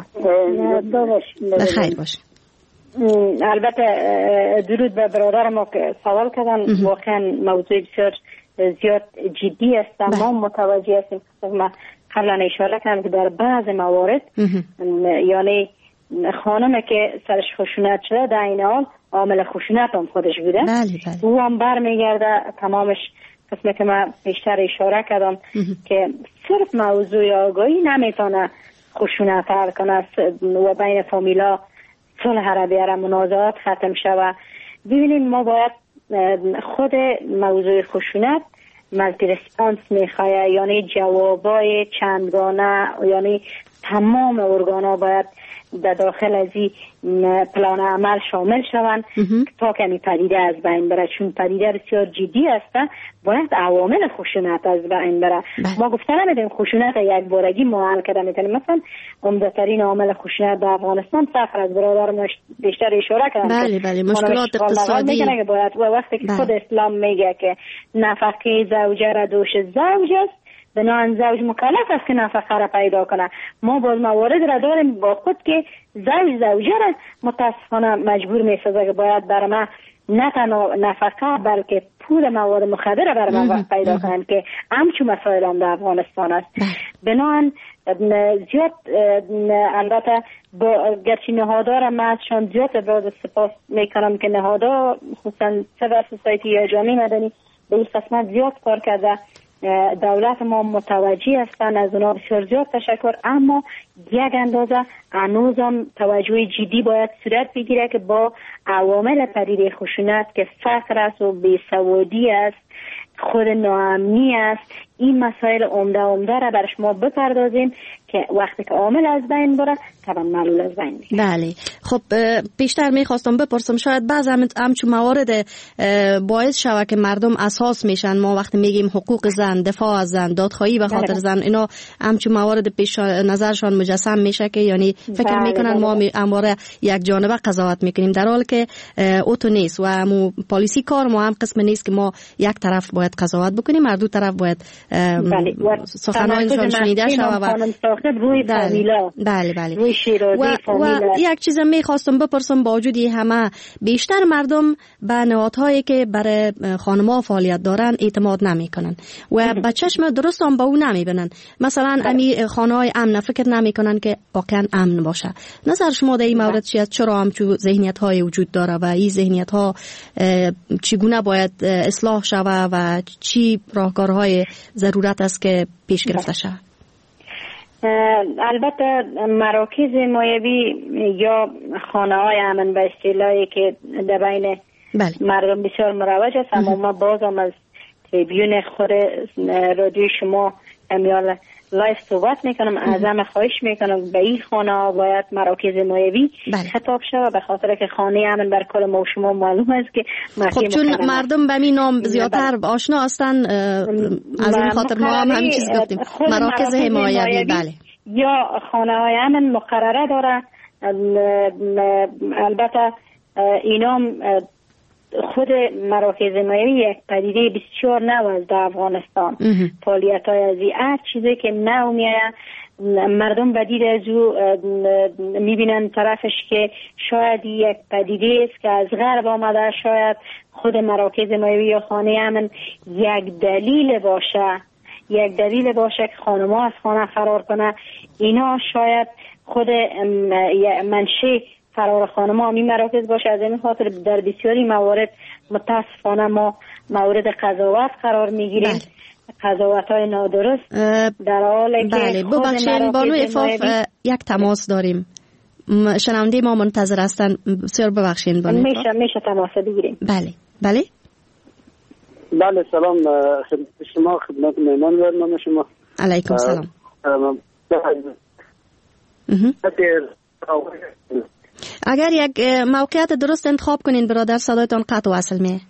بخیر باش. البته درود به برادر ما که سوال کردن. واقعا موضوع بسیار زیاد جدی است. ما متوجه هستیم. ما قبلا اشاره کردم که در بعض موارد یعنی خانمه که سرش خشونت شده در این حال عامل خشونت هم خودش بوده. بله بله. او هم برمیگرده تمامش قسمه که من بیشتر اشاره کردم که صرف موضوع آگاهی نمیتونه خشونت حل کنه و بین فامیلا صلح را بیاره، منازعات ختم شود. ببینید ما باید خود موضوع خشونت ملتی ریسپانس میخواه، یعنی جوابای چندگانه، یعنی تمام ارگانا باید در داخل از این پلان عمل شامل شوند تا کمی پدیده از بین بره، چون پدیده بسیار جدی است. باید عوامل خشونت از بین بره. ما گفته نمیدیم خشونت یک بارگی محل کرده میتونیم. مثلا عمده‌ترین عامل خشونت در افغانستان فقر از برادر بیشتر اشاره کردن. بله بله مشکلات اقتصادی که باید و وقتی که خود اسلام میگه که نفقه زوجه را دوش زوج است، بنابراین زوج مکلف است که نفقه را پیدا کنه. ما باز موارد را داریم با خود که زوج زوجه را متاسفانه مجبور میسازه که باید برای ما نه تنها نفقه بلکه پول مواد مخدر را برای ما پیدا کنند که همچون مسائل هم در افغانستان است. بنابراین زیاد البته با گرچه نهادها را من ازشان زیاد باید سپاس میکنم که نهادها خصوصا سیویل سوسایتی یا جامعه مدنی به این قسمت زیاد کار کرده. دولت ما متوجه هستند، از اونا بسیار زیاد تشکر، اما یک اندازه هنوز هم توجه جدی باید صورت بگیره که با عوامل پدیده خشونت که فقر است و بیسوادی است، خود ناامنی است، این مسائل عمده عمده را برش ما بپردازیم که وقتی که عامل از بین بره طبعا معلول از بین میره. بله خب بیشتر میخواستم بپرسم شاید بعض همچون موارد باعث شود که مردم اساس میشن. ما وقتی میگیم حقوق زن، دفاع از زن، دادخواهی به خاطر زن، اینا همچون موارد پیش نظرشان مجسم میشه که یعنی فکر بله میکنن بله. ما اماره یک جانبه قضاوت میکنیم، در حالی که او تو نیست و همو پالیسی کار ما هم قسم نیست که ما یک طرف باید قضاوت بکنیم، هر دو طرف باید بله. سخنانشان شنیده شود و روی فامیلا بله بله روی شیرازی فامیلا. و یک چیز میخواستم بپرسم، با وجودی همه بیشتر مردم به نهادهایی که برای خانم‌ها فعالیت دارن اعتماد نمیکنن و به چشم درست هم به اون نمیبینن. مثلا امی خانه‌های امن فکر نمیکنن که واقعا امن باشه. نظر شما در این مورد چیه؟ چرا همچون ذهنیت‌های وجود داره و این ذهنیت‌ها چگونه باید اصلاح شود و چی راهکارهای ضرورت است که پیش گرفته شود؟ البته مراکز حمایوی یا خانه های امن به اصطلاحی که در بین بله. مردم بسیار مروج است، اما ما بازم از تریبیون خود رادیو شما امیال لایف صحبت میکنم. از همه خواهش میکنم به این خانه ها باید مراکز حمایوی بله. خطاب شود، به خاطر که خانه امن بر کل ما و شما معلوم است که خب چون مردم به این نام زیادتر آشنا هستن، از این خاطر ما هم همین چیز گفتیم مراکز حمایوی. بله یا خانه های امن مقرره داره. البته اینا خود مراکز حمایوی یک پدیده بسیار نو است در افغانستان. فعالیت های از این هر چیزی که نو میآید مردم بدید از او میبینن طرفش که شاید یک پدیده است که از غرب آمده، شاید خود مراکز حمایوی یا خانه امن یک دلیل باشه یک دلیل باشه که خانم‌ها از خانه فرار کنه. اینا شاید خود منشه فرار خانم‌ها همین مراکز باشه. از این خاطر در بسیاری موارد متاسفانه ما مورد قضاوت قرار میگیریم، قضاوت‌های نادرست، در حالی که بله ببخشید بانو عفاف یک تماس داریم، شنونده ما منتظر هستن، بسیار ببخشید بانو عفاف. میشه میشه تماس بگیریم. بله بله بله سلام شما، خدمت مهمان برنامه شما. علیکم سلام. اگر یک موقعیت درست انتخاب کنین برادر، صدایتان قطع و وصل میه.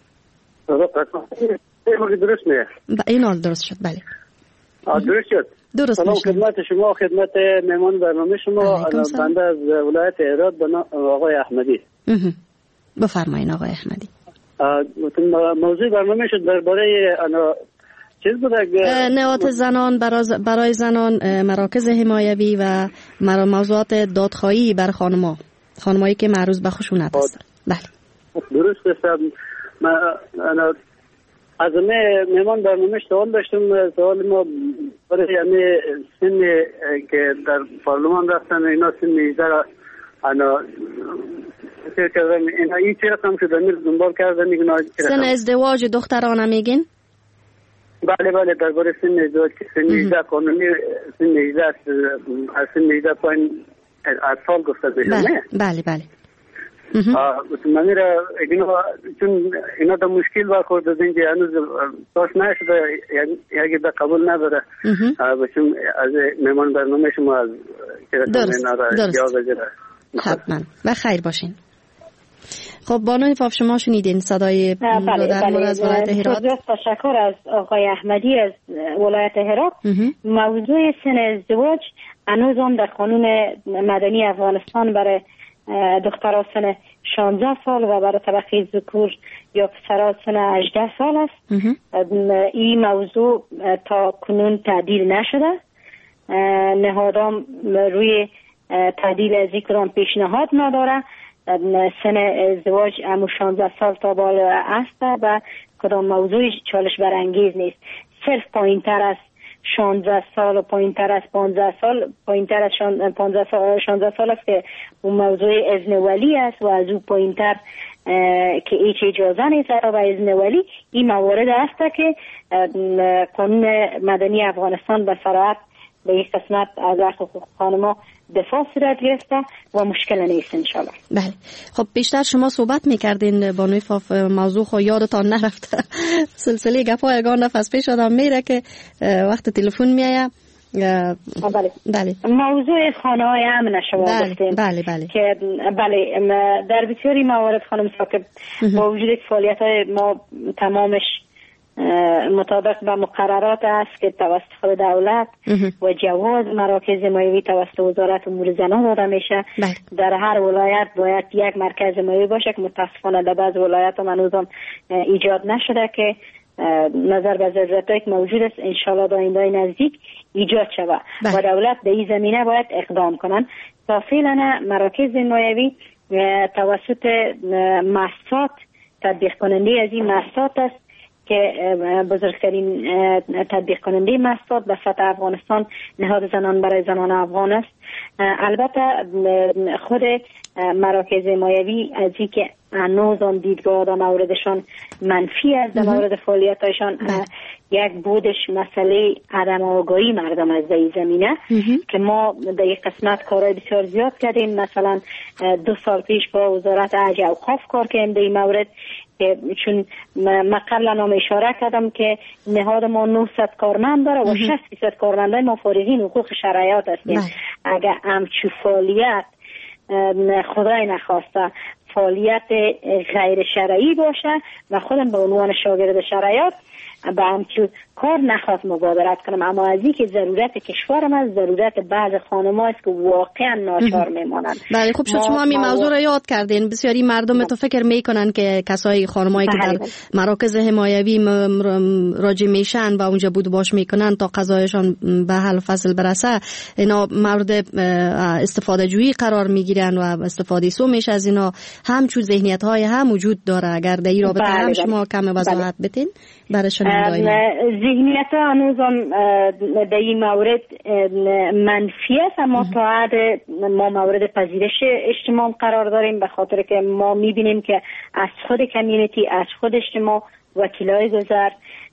درست میه. این درست شد. بله درست شد. درست سلام خدمت شما، خدمت مهمان برنامه شما. بنده از ولایت هرات به آقای احمدی. بفرمایین آقای احمدی. موضوع برنامه شد درباره چیز بوده نهاد زنان برای زنان، مراکز حمایوی و موضوعات دادخواهی بر خانم‌ها، خانمایی که معرض به خشونت هستند. بله درست است. انا از مهمان برنامه سوال داشتم. سوال ما برای یعنی سن که در پارلمان رفتن اینا سن هجده انا فکر کردم اینا این چرا کم شده میره دنبال کردن اینا سن ازدواج دخترانه میگین؟ بله بله درباره سن ازدواج که سن هجده قانونی سن هجده از سن هجده پایین اطفال گفته بشه. بله بله بله من را اینا چون اینا در مشکل واقع دادن که هنوز پاس نشده یکی در قبول نداره بچون از مهمان برنامه شما از درست درست حتما و خیر باشین. خب بانو حفاف شما شنیدین صدای برادر ما از ولایت هرات. بله تشکر از آقای احمدی از ولایت هرات. موضوع سن ازدواج هنوز هم در قانون مدنی افغانستان برای دخترها سن شانزده سال و برای طبقه ذکور یا پسرها سن هجده سال است. این موضوع تا کنون تعدیل نشده. نهادام روی تعدیل از این کدام پیشنهاد نداره. سن ازدواج امو شانزده سال تا بالا است و کدام موضوعی چالش برانگیز نیست. صرف پایین تر از شانزده سال و پایین تر از پانزده سال پایین تر از پانزده سال شانزده سال است که اون موضوع اذن ولی است و از او پایین تر که هیچ اجازه نیست و اذن ولی این موارد است که قانون مدنی افغانستان به صراحت به این قسمت از حقوق خانم‌ها دفاع صورت گرفته و مشکل نیست انشالله. بله خب بیشتر شما صحبت میکردین بانوی فاف موضوع خو یادتان نرفته سلسله گپای یگان نفس پیش آدم میره که وقت تلفن میایه. بله بله موضوع خانه های امن شما بله. گفتیم بله بله که بله در بسیاری موارد خانم ساکب با وجود فعالیت های ما تمامش مطابق به مقررات است که توسط خود دولت و جواز مراکز حمایوی توسط وزارت امور زنان داده میشه. در هر ولایت باید یک مرکز حمایوی باشه که متاسفانه در بعض ولایت هم هنوز ایجاد نشده که نظر به ضرورتایی که موجود است انشالله در آینده نزدیک ایجاد شود و دولت در این زمینه باید اقدام کنن. تا فعلا مراکز حمایوی توسط مؤسسات تطبیق کننده از این مؤسسات است که بزرگترین تطبیق کننده مؤسسات به سطح افغانستان نهاد زنان برای زنان افغان است. البته خود مراکز حمایوی از این که هنوز آن دیدگاه در موردشان منفی است، در مورد فعالیتاشان یک بودش مسئله عدم آگاهی مردم از این زمینه که ما در یک قسمت کارهای بسیار زیاد کردیم. مثلا دو سال پیش با وزارت عجز اوقاف کار کردیم در این مورد که چون من قبلا هم اشاره کردم که نهاد ما نهصد کارمند داره و شصت درصد کارمندای ما فارغین حقوق شرایط هستیم. اگر همچون فعالیت خدای نخواسته فعالیت غیر شرعی باشه و خودم به عنوان شاگرد شرایط به همچون کار نخواست مبادرت کنم، اما از این که ضرورت کشورم است، ضرورت بعض خانم است که واقعا ناچار میمانند. بله خب شد شما همین موضوع را یاد کردین. بسیاری مردم تو فکر میکنن که کسایی خانمایی که در مراکز حمایوی راجع میشن و اونجا بود باش میکنن تا قضایشان به حل فصل برسه اینا مورد استفاده جویی قرار میگیرن و استفاده سو میشه از اینا. همچون ذهنیت های هم وجود داره. اگر در این رابطه هم شما کم وضاحت بدین برایشون ذهنیت هنوز هم در این مورد منفی است، اما تا حد ما مورد پذیرش اجتماع قرار داریم به خاطر که ما میبینیم که از خود کمیونیتی، از خود اجتماع، وکیلای گذر،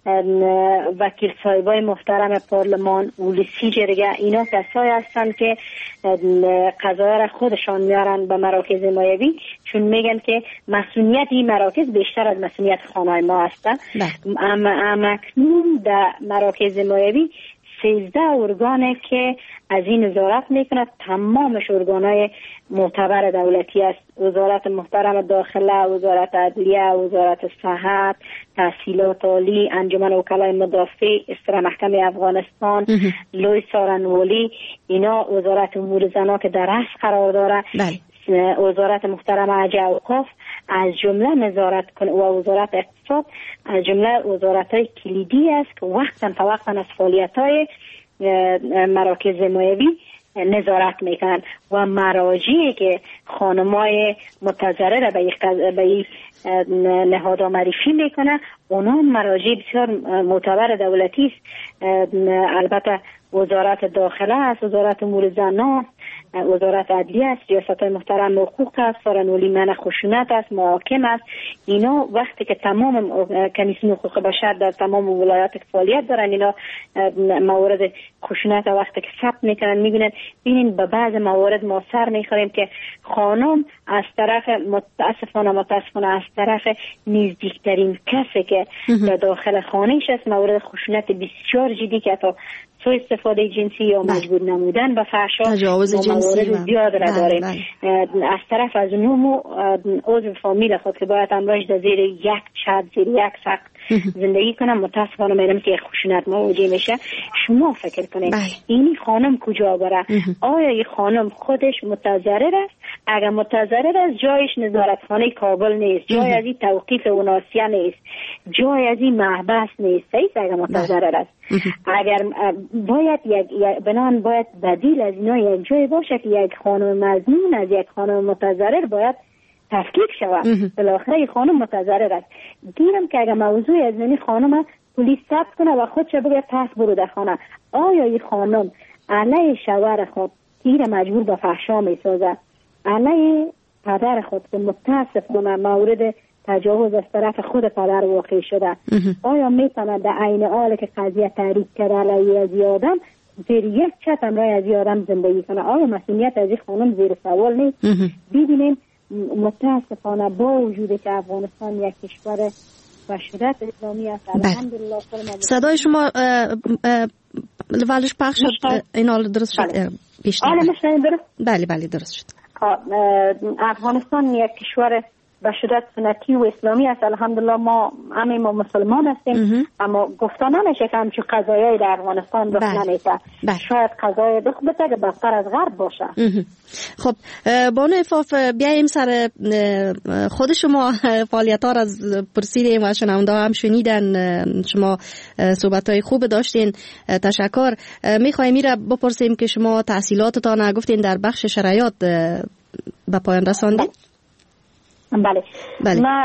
وکیل صاحبای محترم پارلمان، ولسی جرگه، اینا کسایی هستن که قضایا را خودشان میارن به مراکز حمایوی چون میگن که مسئولیت این مراکز بیشتر از مسئولیت خانه ما هستن. اما اکنون در مراکز حمایوی سیزده ارگانه که از این نظارت میکنه، تمامش ارگانهای معتبر دولتی است. وزارت محترم داخله، وزارت عدلیه، وزارت صحت، تحصیلات عالی، انجمن وکلای مدافع، استرا محکمه افغانستان، لوی سارنوالی، اینا وزارت امور زنان که در رأس قرار داره، وزارت محترم عجز اوقاف از جمله نظارت کنه و وزارت اقتصاد از جمله وزارت‌های کلیدی است که وقتا تا وقتا از فعالیت‌های مراکز حمایوی نظارت میکنن و مراجعی که خانمای متضرر به این نهادها معرفی میکنه اونا مراجع بسیار معتبر دولتی است. البته وزارت داخله است، وزارت امور زنان، وزارت عدلیه است، ریاست محترم حقوق است، سارنولی من خشونت است، محاکم است. اینا وقتی که تمام کمیسیون حقوق بشر در تمام ولایات فعالیت دارن، اینا موارد خشونت وقتی که ثبت میکنن میبینن، ببینین به بعض موارد ما سر میخوریم که خانم از طرف متاسفانه متاسفانه از طرف نزدیکترین کسی که در داخل خانهش است مورد خشونت بسیار جدی که تا سوء استفاده جنسی یا مجبور نمودن به فحشا تجاوز جنسی زیاد را داریم. از طرف از نومو عضو فامیل خود که باید امراش در زیر یک چت زیر یک سقف زندگی کنم، متاسفانه میدم که خشونت مواجه میشه. شما فکر کنید این خانم کجا بره؟ آیا این خانم خودش متضرر است؟ اگر متضرر است جایش نظارتخانه کابل نیست، جای از این توقیف و ناسیه نیست، جای از این محبس نیست. صحیح اگر متضرر است. اگر باید یک بنان باید بدیل از اینا یک جای باشه که یک خانم مظنون از یک خانم متضرر باید تفکیک شود. بالاخره این خانم متضرر است. دیدم که اگر موضوع از این خانم پلیس ثبت کنه و خودش بگه پس برو در خانه، آیا این خانم علیه شوهر خود تیر مجبور به فحشا میسازه، علیه پدر خود که متاسفانه مورد تجاوز از طرف خود پدر واقع شده، آیا میتونه در عین حال که قضیه تعریف کرده علیه از آدم زیر یک چت امرای از آدم زندگی کنه؟ آیا مسئولیت از این خانم زیر سوال نیست؟ ببینیم متاسفانه با وجود که افغانستان یک کشور بشریت اسلامی است، الحمدلله صدای شما ولش پخش شد، این حال درست شد بیشتر؟ آره مشنید درست؟ بله بله درست شد. افغانستان یک کشور بشریت سنتی و اسلامی است، الحمدلله ما همه ما مسلمان هستیم، اما گفتن نمیشه که همچون قضایای در افغانستان رخ نمیده. شاید قضای رخ بده که بدتر از غرب باشه. خب بانو عفاف، بیاییم سر خود شما. فعالیت ها را پرسیدیم و شنونده هم شنیدن، شما صحبت های خوب داشتین، تشکر. میخوایم میره بپرسیم که شما تحصیلاتتان گفتین در بخش شرایط به پایان رساندین؟ بله. بله. من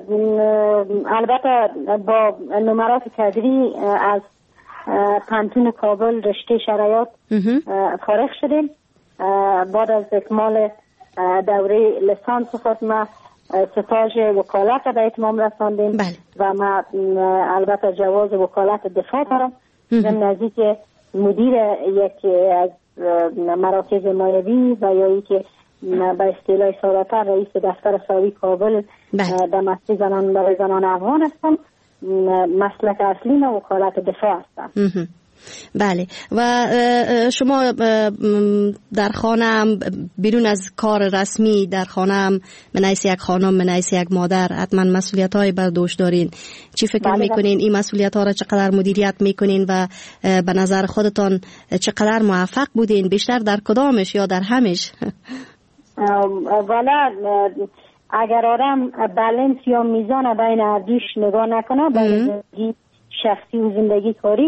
البته با نمرات تدریجی از پانتون کابل رشته شرایط فارغ شدیم. بعد از اکمال دوره لیسانس خود ما ستاژ وکالت به اتمام رساندیم. بله. و ما البته جواز وکالت دفاع دارم. من نزدیک مدیر یکی از مراکز مایوی و یا ای که به اصطلاح ساده‌تر رئیس دفتر ساوی کابل در مسئله زنان برای زنان افغان هستم. مسلک اصلی ما وکالت دفاع هستم. بله. و شما در خانه هم بیرون از کار رسمی در خانه هم من حیث یک خانم، من حیث یک مادر حتما مسئولیت های برداشت دارین. چی فکر بله میکنین این مسئولیت ها را چقدر مدیریت میکنین و به نظر خودتان چقدر موفق بودین؟ بیشتر در کدامش یا در همش؟ والا اگر آدم بالانس یا میزان بین اردوش نگاه نکنه، بین زندگی شخصی و زندگی کاری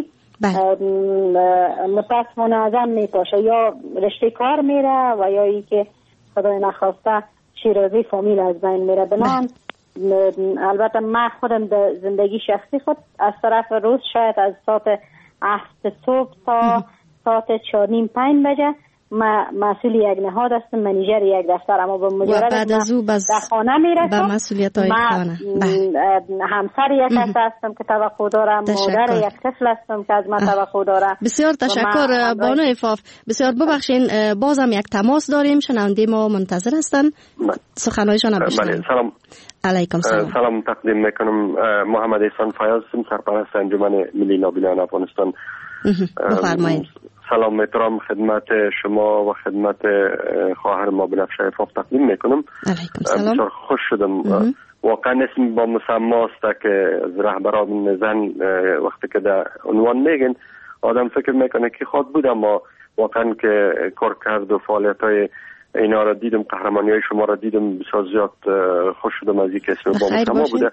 متاسفانه ازم میپاشه، یا رشته کار میره و یا ای که خدای نخواسته شیرازی فامیل از بین میره. بنان البته من خودم در زندگی شخصی خود از طرف روز شاید از ساعت هفت صبح تا ساعت چهار نیم پنج بجه ما مسئول یک نهاد هستم، منیجر یک دفتر، اما به مجرد بعد از او بس در خانه میرسم به مسئولیت های خانه. همسر یک کس هستم که توقع دارم، مادر یک طفل هستم که از من توقع دارم. بسیار تشکر بانو عفاف، بسیار ببخشین بازم یک تماس داریم، شنونده ما منتظر هستن، سخنهایشان رو بشنویم. سلام علیکم سلام. سلام تقدیم میکنم. محمد احسان فیاض هستم، سرپرست انجمن ملی نابینایان افغانستان. بفرمایید. سلام میترام خدمت شما و خدمت خواهر ما بنفشه عفاف تقدیم میکنم. علیکم سلام. بسیار خوش شدم. واقعا اسم با مسماست که رهبران زن وقتی که در عنوان میگن آدم فکر میکنه که خود بود، اما واقعا که کار کرد و فعالیت های اینا را دیدم، قهرمانی های شما را دیدم، بسیار زیاد خوش شدم از اینکه اسم با مسما بوده.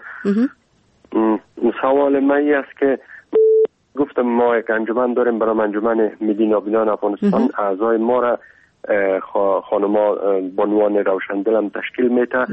سوال من است که گفتم ما یک انجمن داریم برای انجمن ملی نابینایان افغانستان، اعضای ما را خانما با عنوان روشندل هم تشکیل میده.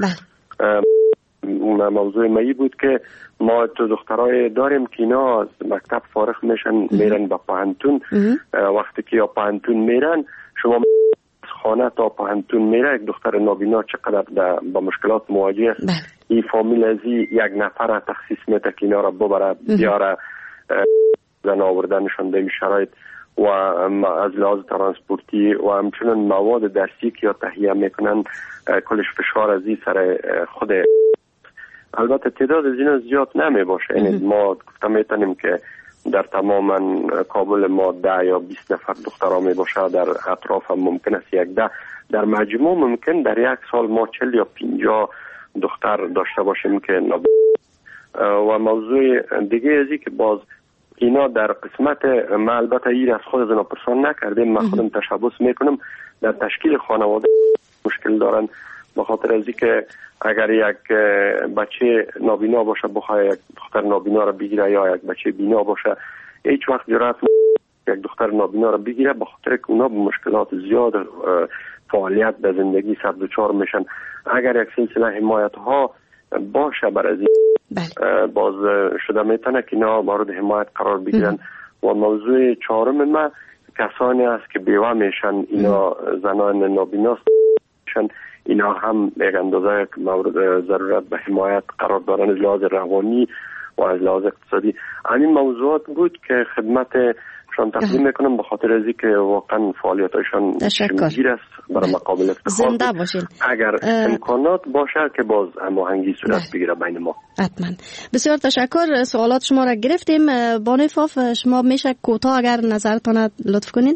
موضوع مایی بود که ما تو دخترای داریم که اینا از مکتب فارغ میشن میرن با پانتون. وقتی که یا پانتون میرن شما خانه تا پانتون میره، یک دختر نابینا چقدر با مشکلات مواجه است. این فامیل از یک نفر تخصیص میده که اینا را ببره بیاره زن آوردنشان به شرایط و از لحاظ ترانسپورتی و همچنین مواد درسی که یا تهیه میکنن کلش فشار از این سر خود. البته تعداد از اینا زیاد نمی باشه، یعنی ما گفتم میتونیم که در تمام کابل ما ده یا بیست نفر دخترها می باشه، در اطراف هم ممکن است یک ده، در مجموع ممکن در یک سال ما چل یا پینجا دختر داشته باشیم که نب... و موضوع دیگه ازی که باز اینا در قسمت ما البته ایر از خود از اینا پرسان نکردیم، من خودم تشبس میکنم در تشکیل خانواده مشکل دارن، به خاطر ازی که اگر یک بچه نابینا باشه بخواه یک دختر نابینا را بگیره یا یک بچه بینا باشه هیچ وقت جرأت یک دختر نابینا را بگیره، به خاطر که اونا به مشکلات زیاد فعالیت به زندگی سر دچار میشن. اگر یک سلسله حمایت ها باشه بر از باز شده میتونه که اینا مورد حمایت قرار بگیرن. و موضوع چهارم ما کسانی است که بیوه میشن، اینا زنان نابینا میشن، اینا هم یک اندازه مورد ضرورت به حمایت قرار دارن از لحاظ روانی و از لحاظ اقتصادی. همین موضوعات بود که خدمت شان تقدیم میکنم، به خاطر ازی که واقعا فعالیتاشان شمگیر است برای مقابل افتخار. زنده باشین. اگر امکانات باشه که باز هماهنگی صورت بگیره بین ما. حتما. بسیار تشکر. سوالات شما را گرفتیم. بانو عفاف شما میشه کوتاه اگر نظرتان لطف کنین؟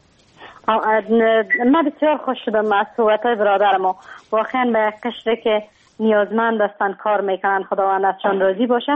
من بسیار خوش شدم از صحبت‌های برادر ما. واقعا به قشری که نیازمند هستن کار میکنن، خداوند ازشان راضی باشه.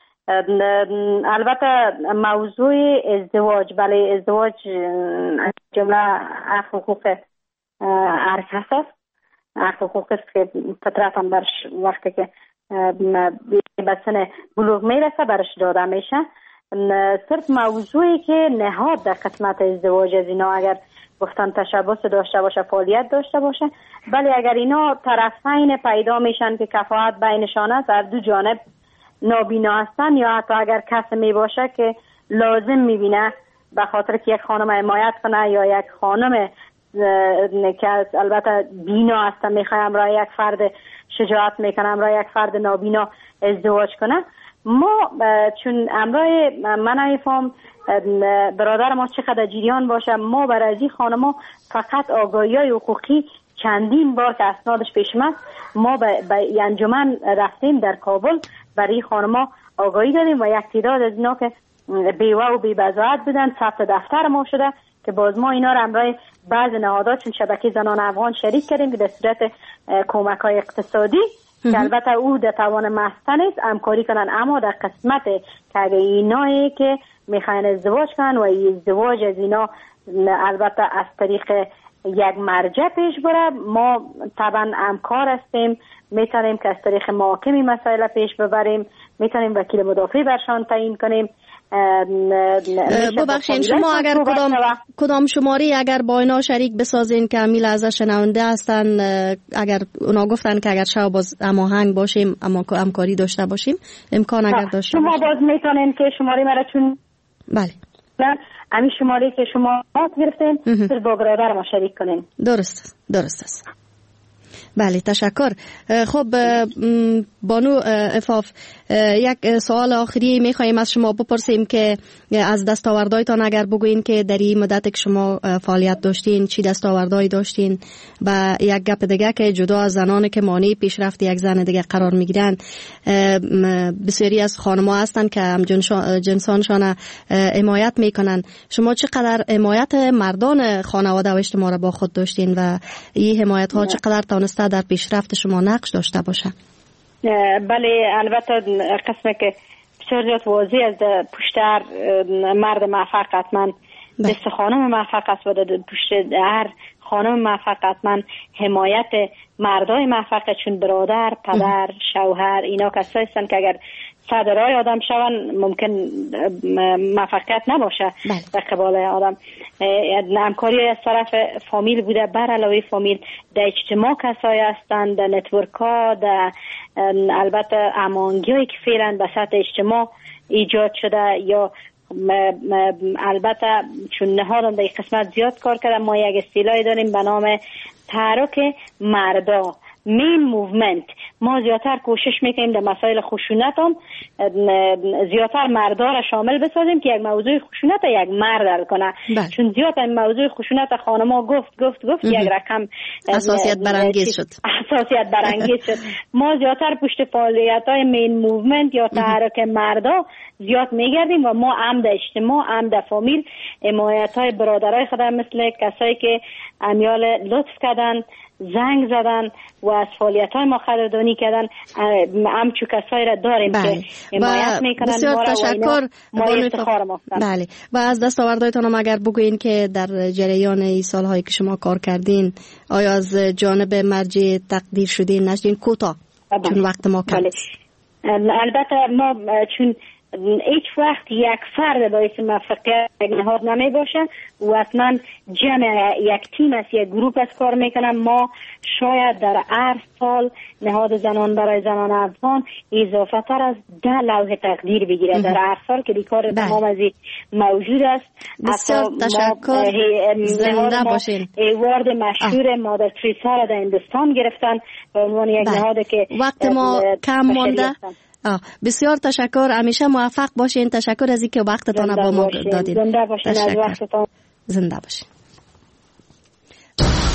البته موضوع ازدواج، بله ازدواج جمله حق حقوق هر کس است، حق حقوق است که فطرتا برش وقتی که به سن بلوغ میرسه برش داده میشه. صرف موضوعی که نهاد در قسمت ازدواج از اینا اگر گفتن تشبس داشته باشه، فعالیت داشته باشه، بله اگر اینا طرفین پیدا میشن که کفاءت بینشان است، از دو جانب نابینا هستن یا حتی اگر کسی می باشه که لازم میبینه به خاطر که یک خانم حمایت کنه یا یک خانم که البته بینا هست میخواه امراه یک فرد شجاعت میکنه امراه یک فرد نابینا ازدواج کنه، ما چون امراه من نمیفهم برادر ما چقدر جریان باشه، ما برای این خانما فقط آگاهی های حقوقی چندین بار که اسنادش پیش است ما به انجمن رفتیم در کابل برای خانما آگاهی دادیم و یک تعداد از اینا که بیوه و بی‌بضاعت بودن ثبت دفتر ما شده که باز ما اینا را همراه بعض نهادات چون شبکه زنان افغان شریک کردیم که به صورت کمک های اقتصادی که البته او در توان مستن است همکاری کنن، اما در قسمت که اگه اینایی که میخواین ازدواج کنن و ازدواج از اینا البته از طریق یک مرجع پیش بره، ما طبعا همکار هستیم، میتونیم که از طریق محاکم مسائل پیش ببریم، میتونیم وکیل مدافع برشان تعیین کنیم. ببخشید شما اگر کدام کدام شماری اگر با اینا شریک بسازین که امیل از شنونده هستن، اگر اونا گفتن که اگر شما باز هماهنگ باشیم اما همکاری داشته باشیم امکان اگر داشته شما باز میتونین که شماری مرا چون بله همین شماری که شما گرفتین سر با برادر ما شریک کنین. درست درست است. بله تشکر. خب بانو عفاف یک سوال آخری میخواییم از شما بپرسیم که از دستاوردهایتان اگر بگوین که در این مدت که شما فعالیت داشتین چی دستاوردهایی داشتین و یک گپ دیگه که جدا از زنان که مانع پیشرفت یک زن دیگه قرار میگیرن بسیاری از خانم‌ها هستن که هم جنسانشان حمایت میکنن، شما چقدر حمایت مردان خانواده و اجتماع را با خود داشتین و این حمایت ها چقدر تانسته در پیشرفت شما نقش داشته باشه؟ بله البته قسمه که بسیار زیاد واضح از پشتر مرد موفق حتما دست خانم موفق است و در پشت هر خانم موفق حتما حمایت مردای موفق چون برادر، پدر، شوهر اینا کسایی هستند که اگر صدرای آدم شون ممکن موفقیت نباشه در قبال آدم. همکاری از طرف فامیل بوده، بر علاوه فامیل در اجتماع کسایی هستند، در نتورک ها، در البته امانگی هایی که فعلا به سطح اجتماع ایجاد شده یا البته چون نهادم در قسمت زیاد کار کردم، ما یک اصطلاحی داریم به نام تحرک مردا، مین موومنت. ما زیادتر کوشش میکنیم در مسائل خشونت هم زیادتر مردا را شامل بسازیم که یک موضوع خشونت یک مرد حل کنه. چون زیاد این موضوع خشونت خانما گفت گفت گفت یک رقم حساسیت برانگیز شد حساسیت برانگیز شد. ما زیادتر پشت فعالیت های مین موومنت یا تحرک مردا زیاد میگردیم و ما عمد اجتماع، عمد فامیل، حمایت های برادرای خود مثل کسایی که امیال لطف کردن، زنگ زدن و از فعالیت های ما قدردانی کردن، همچو کسایی را داریم بله. که حمایت میکنن. بسیار تشکر. ما افتخار ما. بله. و از دستاوردهایتان هم اگر بگوین که در جریان این سالهایی که شما کار کردین آیا از جانب مرجع تقدیر شدین نشدین؟ کوتاه چون وقت ما کم. بله. البته ما چون هیچ وقت یک فرد باعث موفقیت یک نهاد نمی باشه و اصلا جمع یک تیم است، یک گروپ است کار میکنم. ما شاید در هر سال نهاد زنان برای زنان افغان اضافه تر از ده لوح تقدیر بگیره در هر سال که بیکار تمام از موجود است. بسیار تشکر. زنده باشین. ایوارد مشهور مادر تریسا را در هندوستان گرفتن به عنوان یک نهاد که وقت ما کم مانده. آه. بسیار تشکر، همیشه موفق باشین. تشکر از اینکه وقتتان با ما دادید. زنده باشین. از وقتتان زنده باشین.